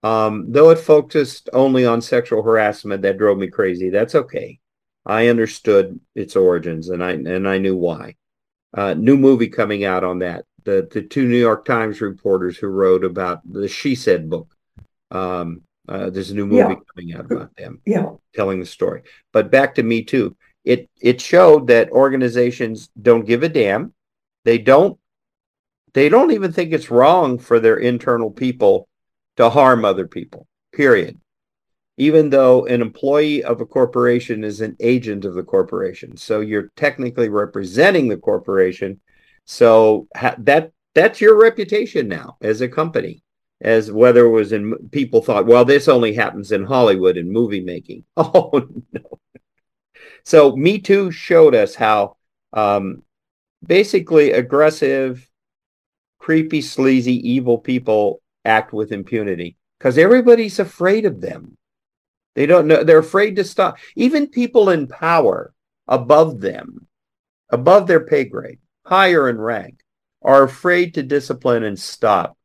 Um, though it focused only on sexual harassment, that drove me crazy. That's okay. I understood its origins, and I and I knew why. Uh, new movie coming out on that. The the two New York Times reporters who wrote about the She Said book. Um, uh, there's a new movie Yeah. coming out about them, Yeah. telling the story. But back to Me Too. It it showed that organizations don't give a damn. They don't they don't even think it's wrong for their internal people to harm other people. Period. Even though an employee of a corporation is an agent of the corporation. So you're technically representing the corporation. So ha- that that's your reputation now as a company, as whether it was in people thought, well, this only happens in Hollywood and movie making. Oh, no. So Me Too showed us how um, basically aggressive, creepy, sleazy, evil people act with impunity because everybody's afraid of them. They don't know. They're afraid to stop. Even people in power above them, above their pay grade, higher in rank, are afraid to discipline and stop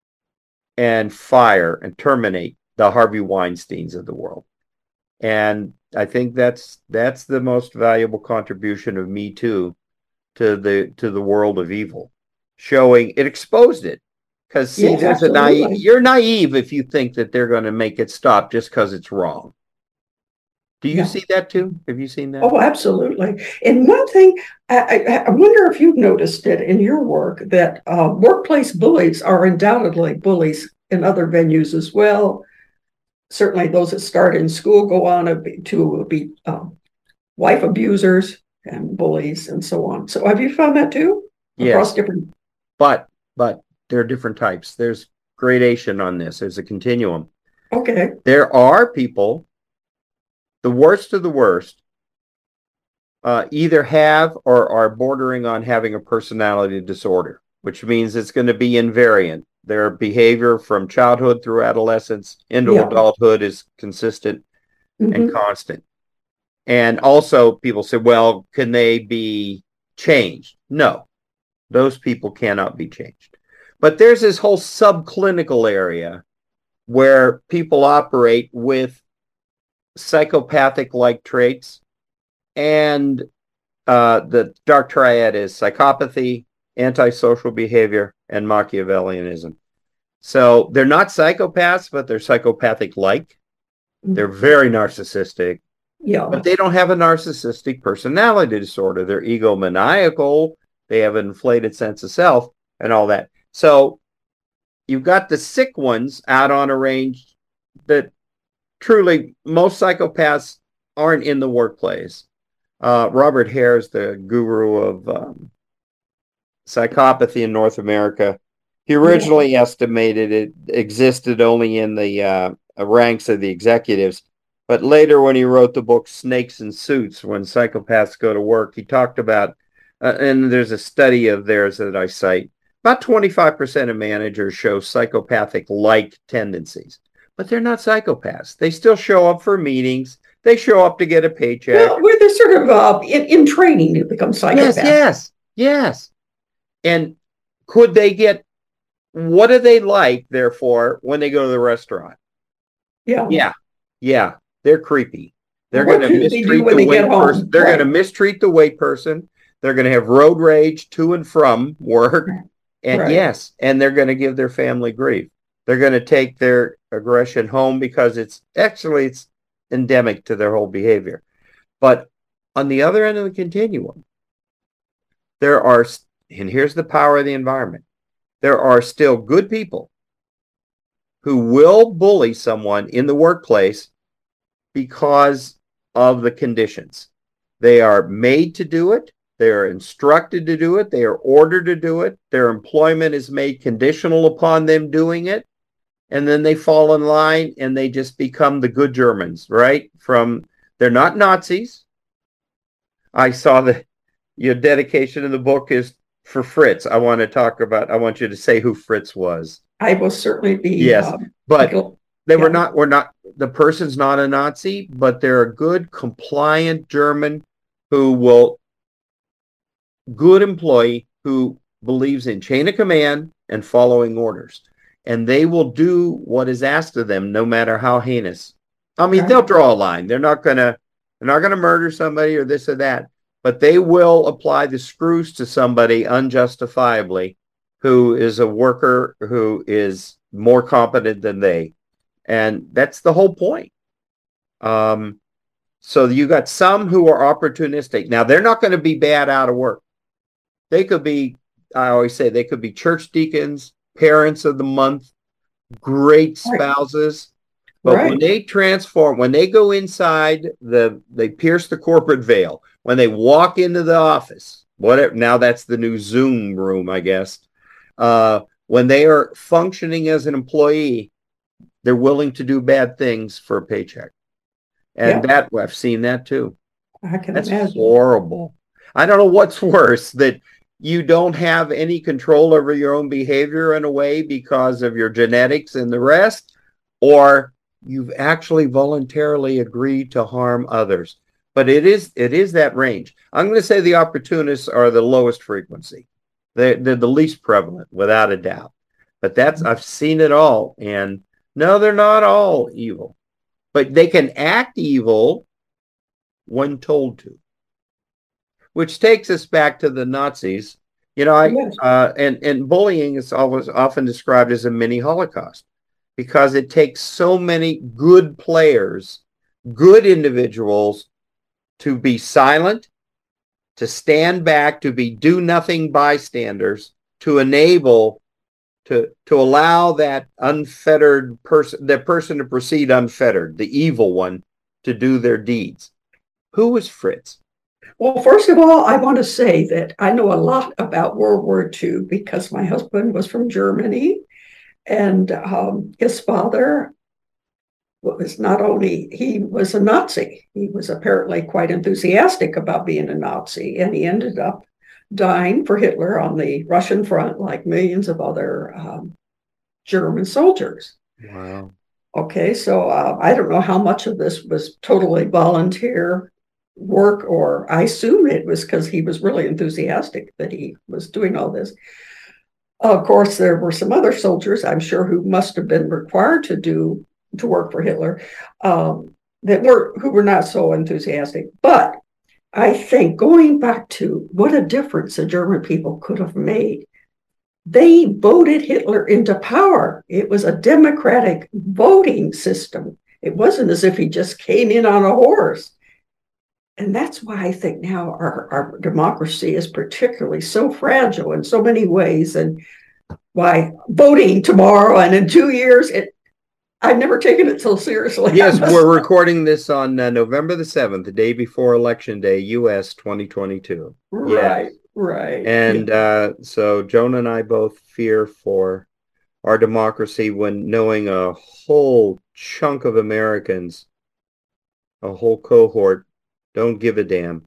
and fire and terminate the Harvey Weinsteins of the world. And I think that's that's the most valuable contribution of Me Too to the to the world of evil, showing it exposed it. Because see, Yes, there's a naive. absolutely. You're naive if you think that they're going to make it stop just because it's wrong. Do you Yeah. see that too? Have you seen that? Oh, absolutely. And one thing, I, I, I wonder if you've noticed it in your work that uh, workplace bullies are undoubtedly bullies in other venues as well. Certainly, those that start in school go on to be, to be um, wife abusers and bullies and so on. So, have you found that too across Yes, different? but but there are different types. There's gradation on this. There's a continuum. Okay. There are people, the worst of the worst, uh, either have or are bordering on having a personality disorder, which means it's going to be invariant. Their behavior from childhood through adolescence into Yeah. adulthood is consistent and Mm-hmm. constant. And also, people say, well, can they be changed? No, those people cannot be changed. But there's this whole subclinical area where people operate with psychopathic like traits. And uh, the dark triad is psychopathy, antisocial behavior, and Machiavellianism. So they're not psychopaths, but they're psychopathic like. They're very narcissistic, Yeah. but they don't have a narcissistic personality disorder. They're egomaniacal. They have an inflated sense of self and all that. So you've got the sick ones out on a range that truly most psychopaths aren't in the workplace. Uh, Robert Hare is the guru of um, psychopathy in North America. He originally yeah. estimated it existed only in the uh, ranks of the executives. But later, when he wrote the book Snakes in Suits, When Psychopaths Go to Work, he talked about, uh, and there's a study of theirs that I cite, about twenty-five percent of managers show psychopathic-like tendencies. But they're not psychopaths. They still show up for meetings. They show up to get a paycheck. Well, where they're sort of uh, in, in training to become psychopaths. Yes, yes, yes. And could they get, what are they like, therefore, when they go to the restaurant? Yeah. Yeah, yeah. They're creepy. They're What going to do they do mistreat when the they wait get home? person. They're Right. going to mistreat the wait person. They're going to have road rage to and from work. And Right. yes, and they're going to give their family grief. They're going to take their aggression home because it's actually it's endemic to their whole behavior. But on the other end of the continuum, there are, and here's the power of the environment, there are still good people who will bully someone in the workplace because of the conditions. They are made to do it. They are instructed to do it. They are ordered to do it. Their employment is made conditional upon them doing it. And then they fall in line and they just become the good Germans, right? From, they're not Nazis. I saw the, your dedication in the book is for Fritz. I want to talk about, I want you to say who Fritz was. I will certainly be. Yes, um, but go, they yeah. were not, we're not, the person's not a Nazi, but they're a good, compliant German who will, good employee who believes in chain of command and following orders. and they will do what is asked of them, no matter how heinous. I mean, Right. they'll draw a line. They're not gonna, they're not gonna murder somebody or this or that, but they will apply the screws to somebody unjustifiably who is a worker who is more competent than they. And that's the whole point. Um, so you got some who are opportunistic. Now, they're not going to be bad out of work. They could be, I always say, they could be church deacons, parents of the month, great spouses. But Right. when they transform, when they go inside the, they pierce the corporate veil, when they walk into the office, whatever, now that's the new Zoom room, I guess. Uh, when they are functioning as an employee, they're willing to do bad things for a paycheck. And Yep. that, I've seen that too. I can That's imagine. horrible. I don't know what's worse, that you don't have any control over your own behavior in a way because of your genetics and the rest, or you've actually voluntarily agreed to harm others. But it is it is that range. I'm going to say the opportunists are the lowest frequency. They're, they're the least prevalent, without a doubt. But that's, I've seen it all. And no, they're not all evil. But they can act evil when told to. Which takes us back to the Nazis. You know, I Yes. uh, and, and bullying is always often described as a mini Holocaust, because it takes so many good players, good individuals, to be silent, to stand back, to be do-nothing bystanders, to enable, to to allow that unfettered person, that person to proceed unfettered, the evil one, to do their deeds. Who was Fritz? Well, first of all, I want to say that I know a lot about World War Two because my husband was from Germany, and um, his father was not only, he was a Nazi, he was apparently quite enthusiastic about being a Nazi, and he ended up dying for Hitler on the Russian front like millions of other um, German soldiers. Wow. Okay, so uh, I don't know how much of this was totally volunteer work, or I assume it was because he was really enthusiastic that he was doing all this. Of course, there were some other soldiers, I'm sure, who must have been required to do to work for Hitler, um, that were who were not so enthusiastic. But I think going back to what a difference the German people could have made, they voted Hitler into power. It was a democratic voting system. It wasn't as if he just came in on a horse. And that's why I think now our, our democracy is particularly so fragile in so many ways, and why voting tomorrow and in two years, it, I've never taken it so seriously. Yes, we're recording this on uh, November the seventh, the day before Election Day, U S twenty twenty-two. Right, Yes. right. And uh, so Joan and I both fear for our democracy when knowing a whole chunk of Americans, a whole cohort, don't give a damn.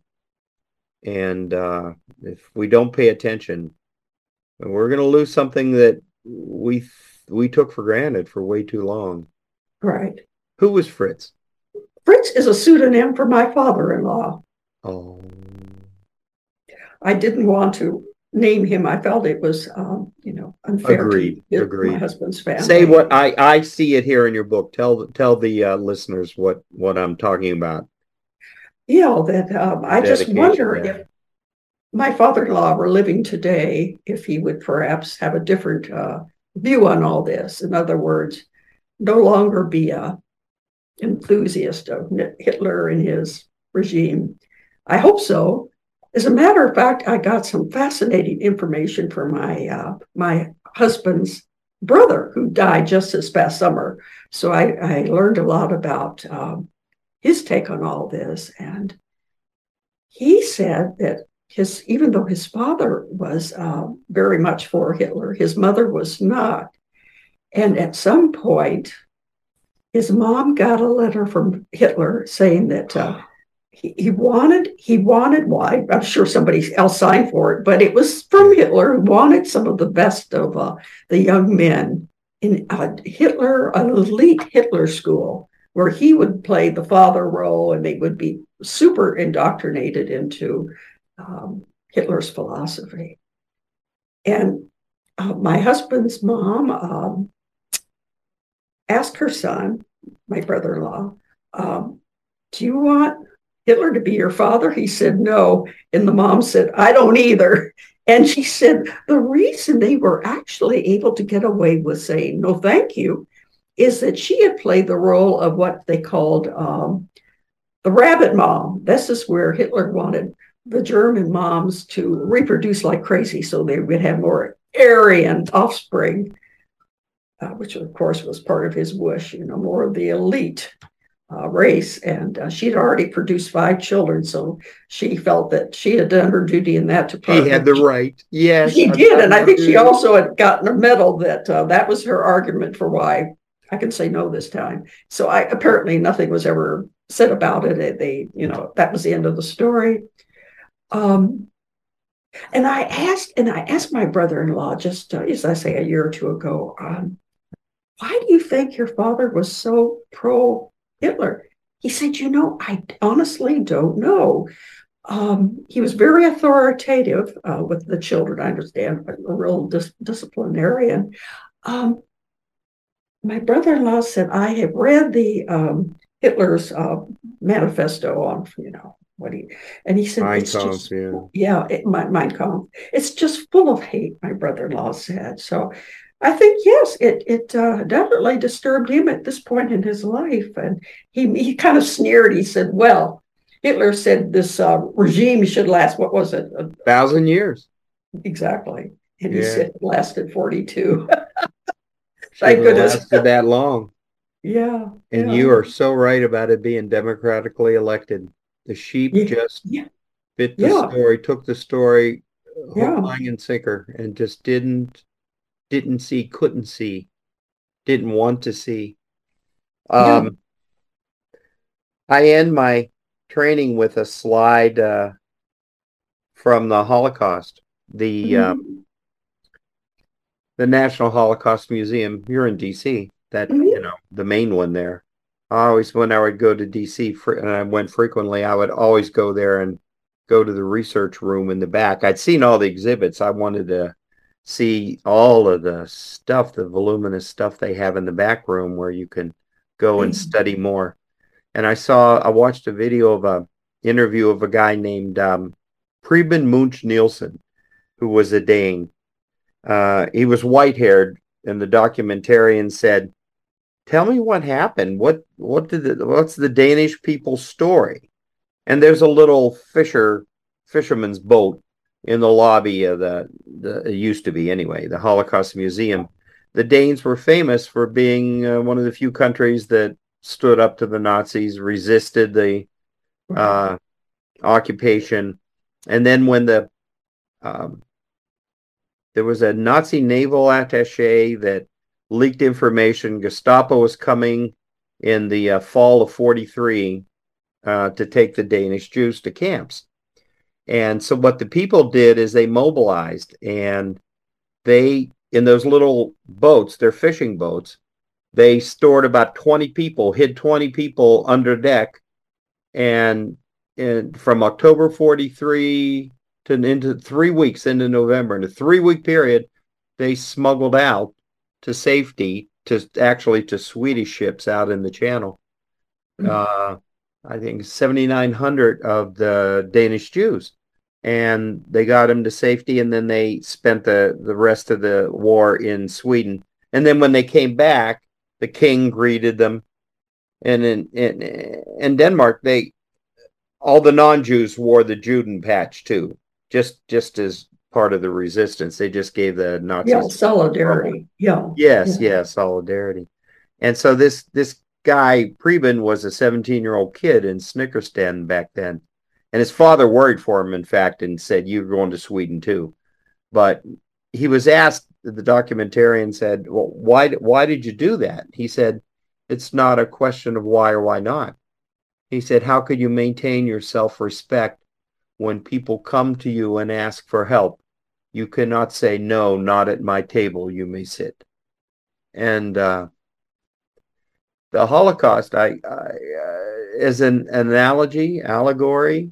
And uh, if we don't pay attention, we're going to lose something that we we took for granted for way too long. Right. Who was Fritz? Fritz is a pseudonym for my father-in-law. Oh. I didn't want to name him. I felt it was, um, you know, unfair Agreed. to Agreed. my husband's family. Say what I, I see it here in your book. Tell tell the uh, listeners what, what I'm talking about. You know, that um, I just Dedication wonder there. if my father-in-law were living today, if he would perhaps have a different uh, view on all this. In other words, no longer be a enthusiast of Hitler and his regime. I hope so. As a matter of fact, I got some fascinating information from my uh, my husband's brother, who died just this past summer. So I, I learned a lot about um, his take on all this. And he said that his, even though his father was uh, very much for Hitler, his mother was not. And at some point, his mom got a letter from Hitler saying that uh, he, he wanted, he wanted, why? I'm sure somebody else signed for it, but it was from Hitler, who wanted some of the best of uh, the young men in uh, Hitler, an elite Hitler school, where he would play the father role and they would be super indoctrinated into um, Hitler's philosophy. And uh, my husband's mom um, asked her son, my brother-in-law, um, do you want Hitler to be your father? He said, no. And the mom said, I don't either. And she said, the reason they were actually able to get away with saying, no, thank you, is that she had played the role of what they called um, the rabbit mom. This is where Hitler wanted the German moms to reproduce like crazy so they would have more Aryan offspring, uh, which of course was part of his wish, you know, more of the elite uh, race. And uh, she'd already produced five children, so she felt that she had done her duty in that department. She had the right. Yes. She did. And I think she also had gotten a medal that uh, that was her argument for why I can say no this time. So I apparently nothing was ever said about it. They, you know, that was the end of the story. Um, and I asked, and I asked my brother-in-law just, uh, as I say, a year or two ago, um, why do you think your father was so pro-Hitler? He said, you know, I honestly don't know. Um, he was very authoritative uh, with the children, I understand, a real dis- disciplinarian. Um, my brother-in-law said, I have read the um, Hitler's uh, manifesto on, you know, what he, and he said, Mein it's Kampf, just, yeah, yeah, it, my, Mein Kampf. It's just full of hate, my brother-in-law said. So I think, yes, it it uh, definitely disturbed him at this point in his life. And he, he kind of sneered. He said, well, Hitler said this uh, regime should last, what was it? A thousand years. Exactly. And Yeah. he said it lasted forty-two. Thank goodness. Lasted that long. Yeah. And yeah. you are so right about it being democratically elected. The sheep yeah. just yeah. bit the Yeah. story, took the story, hook, Yeah. line, and sinker, and just didn't didn't see, couldn't see, didn't want to see. Um, Yeah. I end my training with a slide uh, from the Holocaust, the Mhm. um, the National Holocaust Museum here in D C. That Mhm. you know the main one there. I always, when I would go to D C, and I went frequently, I would always go there and go to the research room in the back. I'd seen all the exhibits. I wanted to see all of the stuff, the voluminous stuff they have in the back room where you can go and study more. And I saw, I watched a video of a interview of a guy named um, Preben Munch Nielsen, who was a Dane. Uh, he was white-haired, and the documentarian said, tell me what happened. What what did the, what's the Danish people's story? And there's a little fisher fisherman's boat in the lobby of the, the it used to be anyway, the Holocaust Museum. The Danes were famous for being uh, one of the few countries that stood up to the Nazis, resisted the uh, occupation. And then when the um, there was a Nazi naval attaché that leaked information. Gestapo was coming in the uh, fall of forty-three uh, to take the Danish Jews to camps. And so what the people did is they mobilized, and they, in those little boats, they're fishing boats, they stored about twenty people, hid twenty people under deck. And, and from October forty-three to into three weeks into November, in a three week period, they smuggled out to safety, to actually to Swedish ships out in the channel. Uh, I think seventy-nine hundred of the Danish Jews, and they got them to safety. And then they spent the, the rest of the war in Sweden. And then when they came back, the king greeted them. And in, in, in Denmark, they, all the non-Jews wore the Juden patch too, just, just as part of the resistance. They just gave the Nazis yeah solidarity. Yeah. Yes, yeah. yeah, solidarity. And so this this guy Preben was a seventeen-year-old kid in Snickersten back then, and his father worried for him, in fact, and said, "You're going to Sweden too." But he was asked. The documentarian said, "Well, why why did you do that?" He said, "It's not a question of why or why not." He said, "How could you maintain your self-respect when people come to you and ask for help? You cannot say, 'No, not at my table, you may sit.'" And uh, the Holocaust, I, I uh, is an analogy, allegory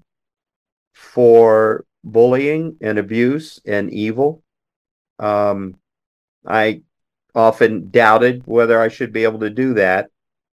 for bullying and abuse and evil. Um, I often doubted whether I should be able to do that.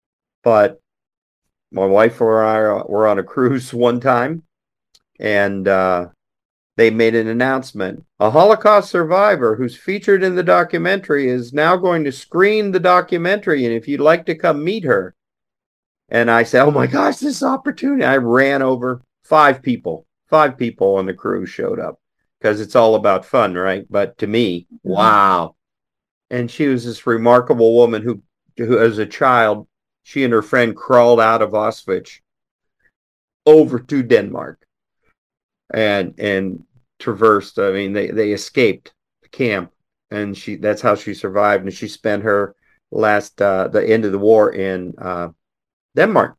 But my wife and I were on a cruise one time, and uh, they made an announcement. A Holocaust survivor who's featured in the documentary is now going to screen the documentary, and if you'd like to come meet her. And I said, oh my gosh, this opportunity. I ran over five people. Five people on the cruise showed up because it's all about fun, right? But to me, wow. And she was this remarkable woman who, who as a child, she and her friend crawled out of Auschwitz over to Denmark and and traversed. I mean, they, they escaped the camp, and she that's how she survived. And she spent her last uh, the end of the war in uh, Denmark.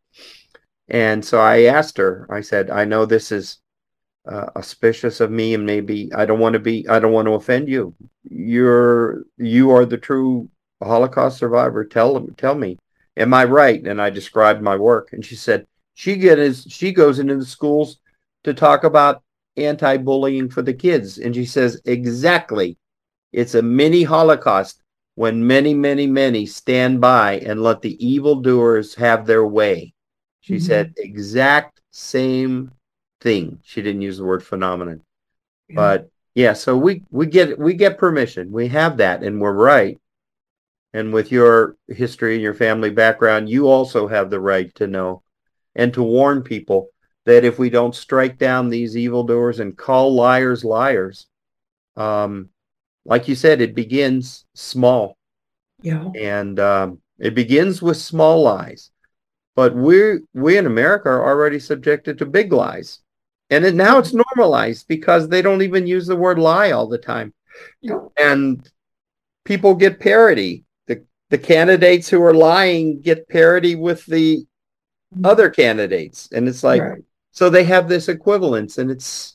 And so I asked her, I said, I know this is uh, auspicious of me, and maybe I don't want to be, I don't want to offend you. You're, you are the true Holocaust survivor. Tell, tell me, am I right? And I described my work, and she said she gets, she goes into the schools to talk about anti-bullying for the kids. And she says, exactly. It's a mini Holocaust when many, many, many stand by and let the evildoers have their way. She mm-hmm. said exact same thing. She didn't use the word phenomenon. Yeah. But yeah, so we, we get we get permission. We have that, and we're right. And with your history and your family background, you also have the right to know and to warn people that if we don't strike down these evildoers and call liars liars, um, like you said, it begins small. Yeah. And um, it begins with small lies. But we we in America are already subjected to big lies. And it, now it's normalized because they don't even use the word lie all the time. Yeah. And people get parity. The, the candidates who are lying get parity with the other candidates. And it's like, right. So they have this equivalence, and it's,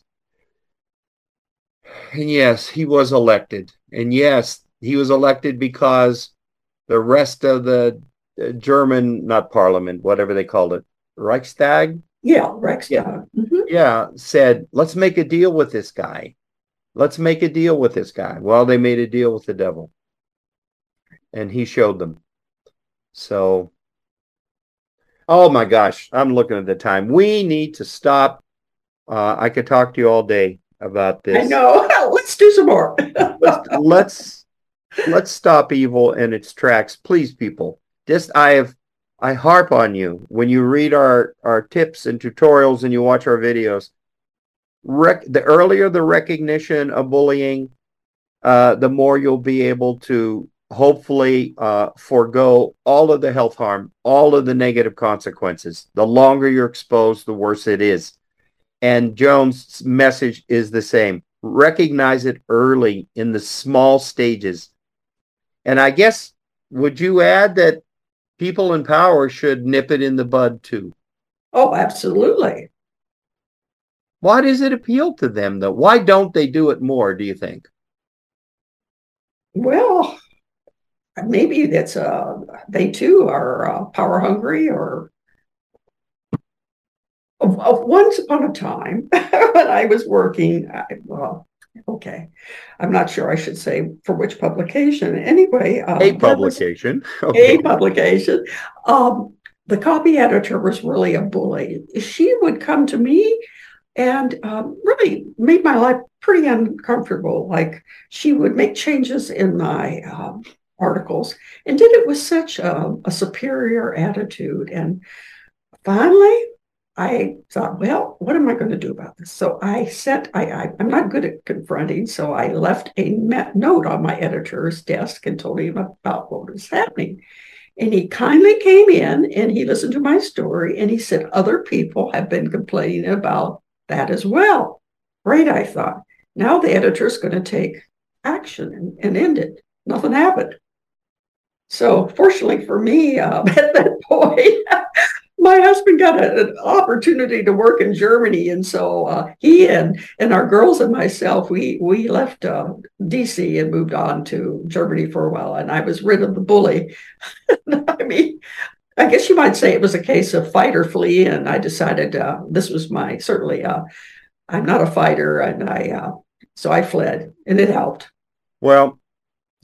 and yes, he was elected. And yes, he was elected because the rest of the German, not parliament, whatever they called it, Reichstag? Yeah, Reichstag. Yeah. Mm-hmm. yeah, said, let's make a deal with this guy. Let's make a deal with this guy. Well, they made a deal with the devil. And he showed them. So, oh my gosh, I'm looking at the time. We need to stop. Uh, I could talk to you all day about this. I know. Let's do some more. let's, let's let's stop evil in its tracks, please, people. Just I have I harp on you when you read our our tips and tutorials and you watch our videos. Rec- the earlier the recognition of bullying, uh, the more you'll be able to hopefully uh, forego all of the health harm, all of the negative consequences. The longer you're exposed, the worse it is. And Joan's message is the same. Recognize it early in the small stages. And I guess, would you add that people in power should nip it in the bud too? Oh, absolutely. Why does it appeal to them, though? Why don't they do it more, do you think? Well, maybe that's uh, they too are uh, power hungry, or of, of once upon a time when I was working, I, well, okay, I'm not sure I should say for which publication. Anyway, um, a publication, okay. a publication. Um, the copy editor was really a bully. She would come to me and um, really made my life pretty uncomfortable. Like, she would make changes in my um, articles and did it with such a, a superior attitude. And finally, I thought, well, what am I going to do about this? So I sent, I, I, I'm not good at confronting, so I left a note on my editor's desk and told him about what was happening. And he kindly came in and he listened to my story, and he said, other people have been complaining about that as well. Great, I thought. Now the editor's going to take action and, and end it. Nothing happened. So fortunately for me, uh, at that point, my husband got a, an opportunity to work in Germany. And so uh, he and, and our girls and myself, we, we left uh, D C and moved on to Germany for a while. And I was rid of the bully. I mean, I guess you might say it was a case of fight or flee. And I decided uh, this was my, certainly, uh, I'm not a fighter. And I, uh, so I fled, and it helped. Well,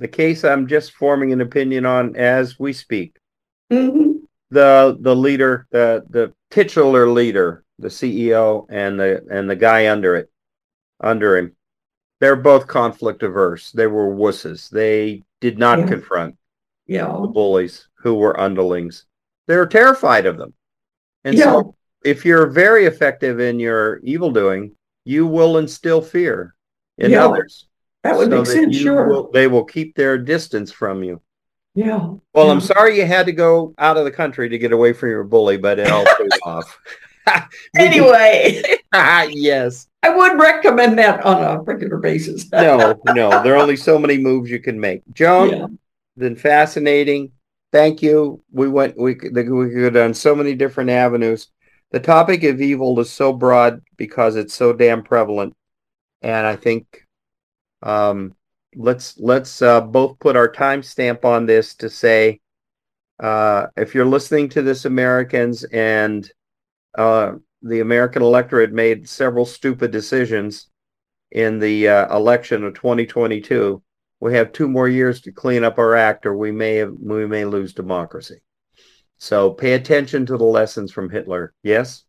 the case I'm just forming an opinion on as we speak. Mm-hmm. The the leader, the the titular leader, the C E O, and the and the guy under it, under him, they're both conflict averse. They were wusses. They did not Yeah. confront Yeah. the bullies who were underlings. They're terrified of them. And Yeah. so if you're very effective in your evil doing, you will instill fear in Yeah. others. That would so make that sense, you sure. will- they will keep their distance from you. Yeah. Well, yeah. I'm sorry you had to go out of the country to get away from your bully, but it all paid off. Anyway, Yes. I would recommend that on a regular basis. No, no. There are only so many moves you can make. Joan, Yeah. been fascinating. Thank you. We went. We could. We could have done so many different avenues. The topic of evil is so broad because it's so damn prevalent, and I think um, let's let's uh, both put our timestamp on this to say uh, if you're listening to this, Americans, and uh, the American electorate made several stupid decisions in the uh, election of twenty twenty-two. We have two more years to clean up our act, or we may have, we may lose democracy. So pay attention to the lessons from Hitler. Yes?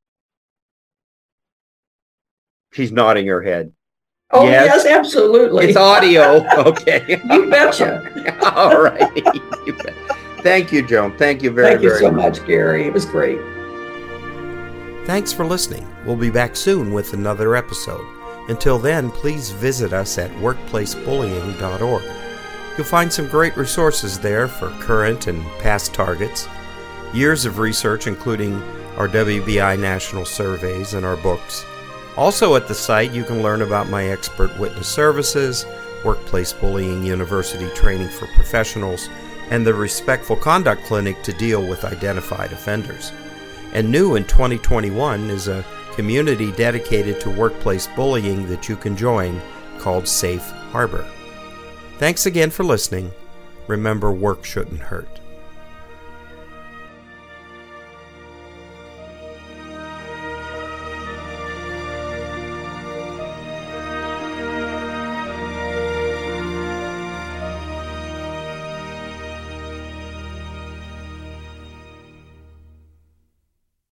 She's nodding her head. Oh, Yes? yes, absolutely. It's audio. Okay. You betcha. All right. You bet. Thank you, Joan. Thank you very, Thank you very so much. much, Gary. It was great. Thanks for listening. We'll be back soon with another episode. Until then, please visit us at workplace bullying dot org. You'll find some great resources there for current and past targets, years of research including our W B I national surveys and our books. Also at the site, you can learn about my expert witness services, Workplace Bullying University training for professionals, and the Respectful Conduct Clinic to deal with identified offenders. And new in twenty twenty-one is a community dedicated to workplace bullying that you can join called Safe Harbor. Thanks again for listening. Remember, work shouldn't hurt.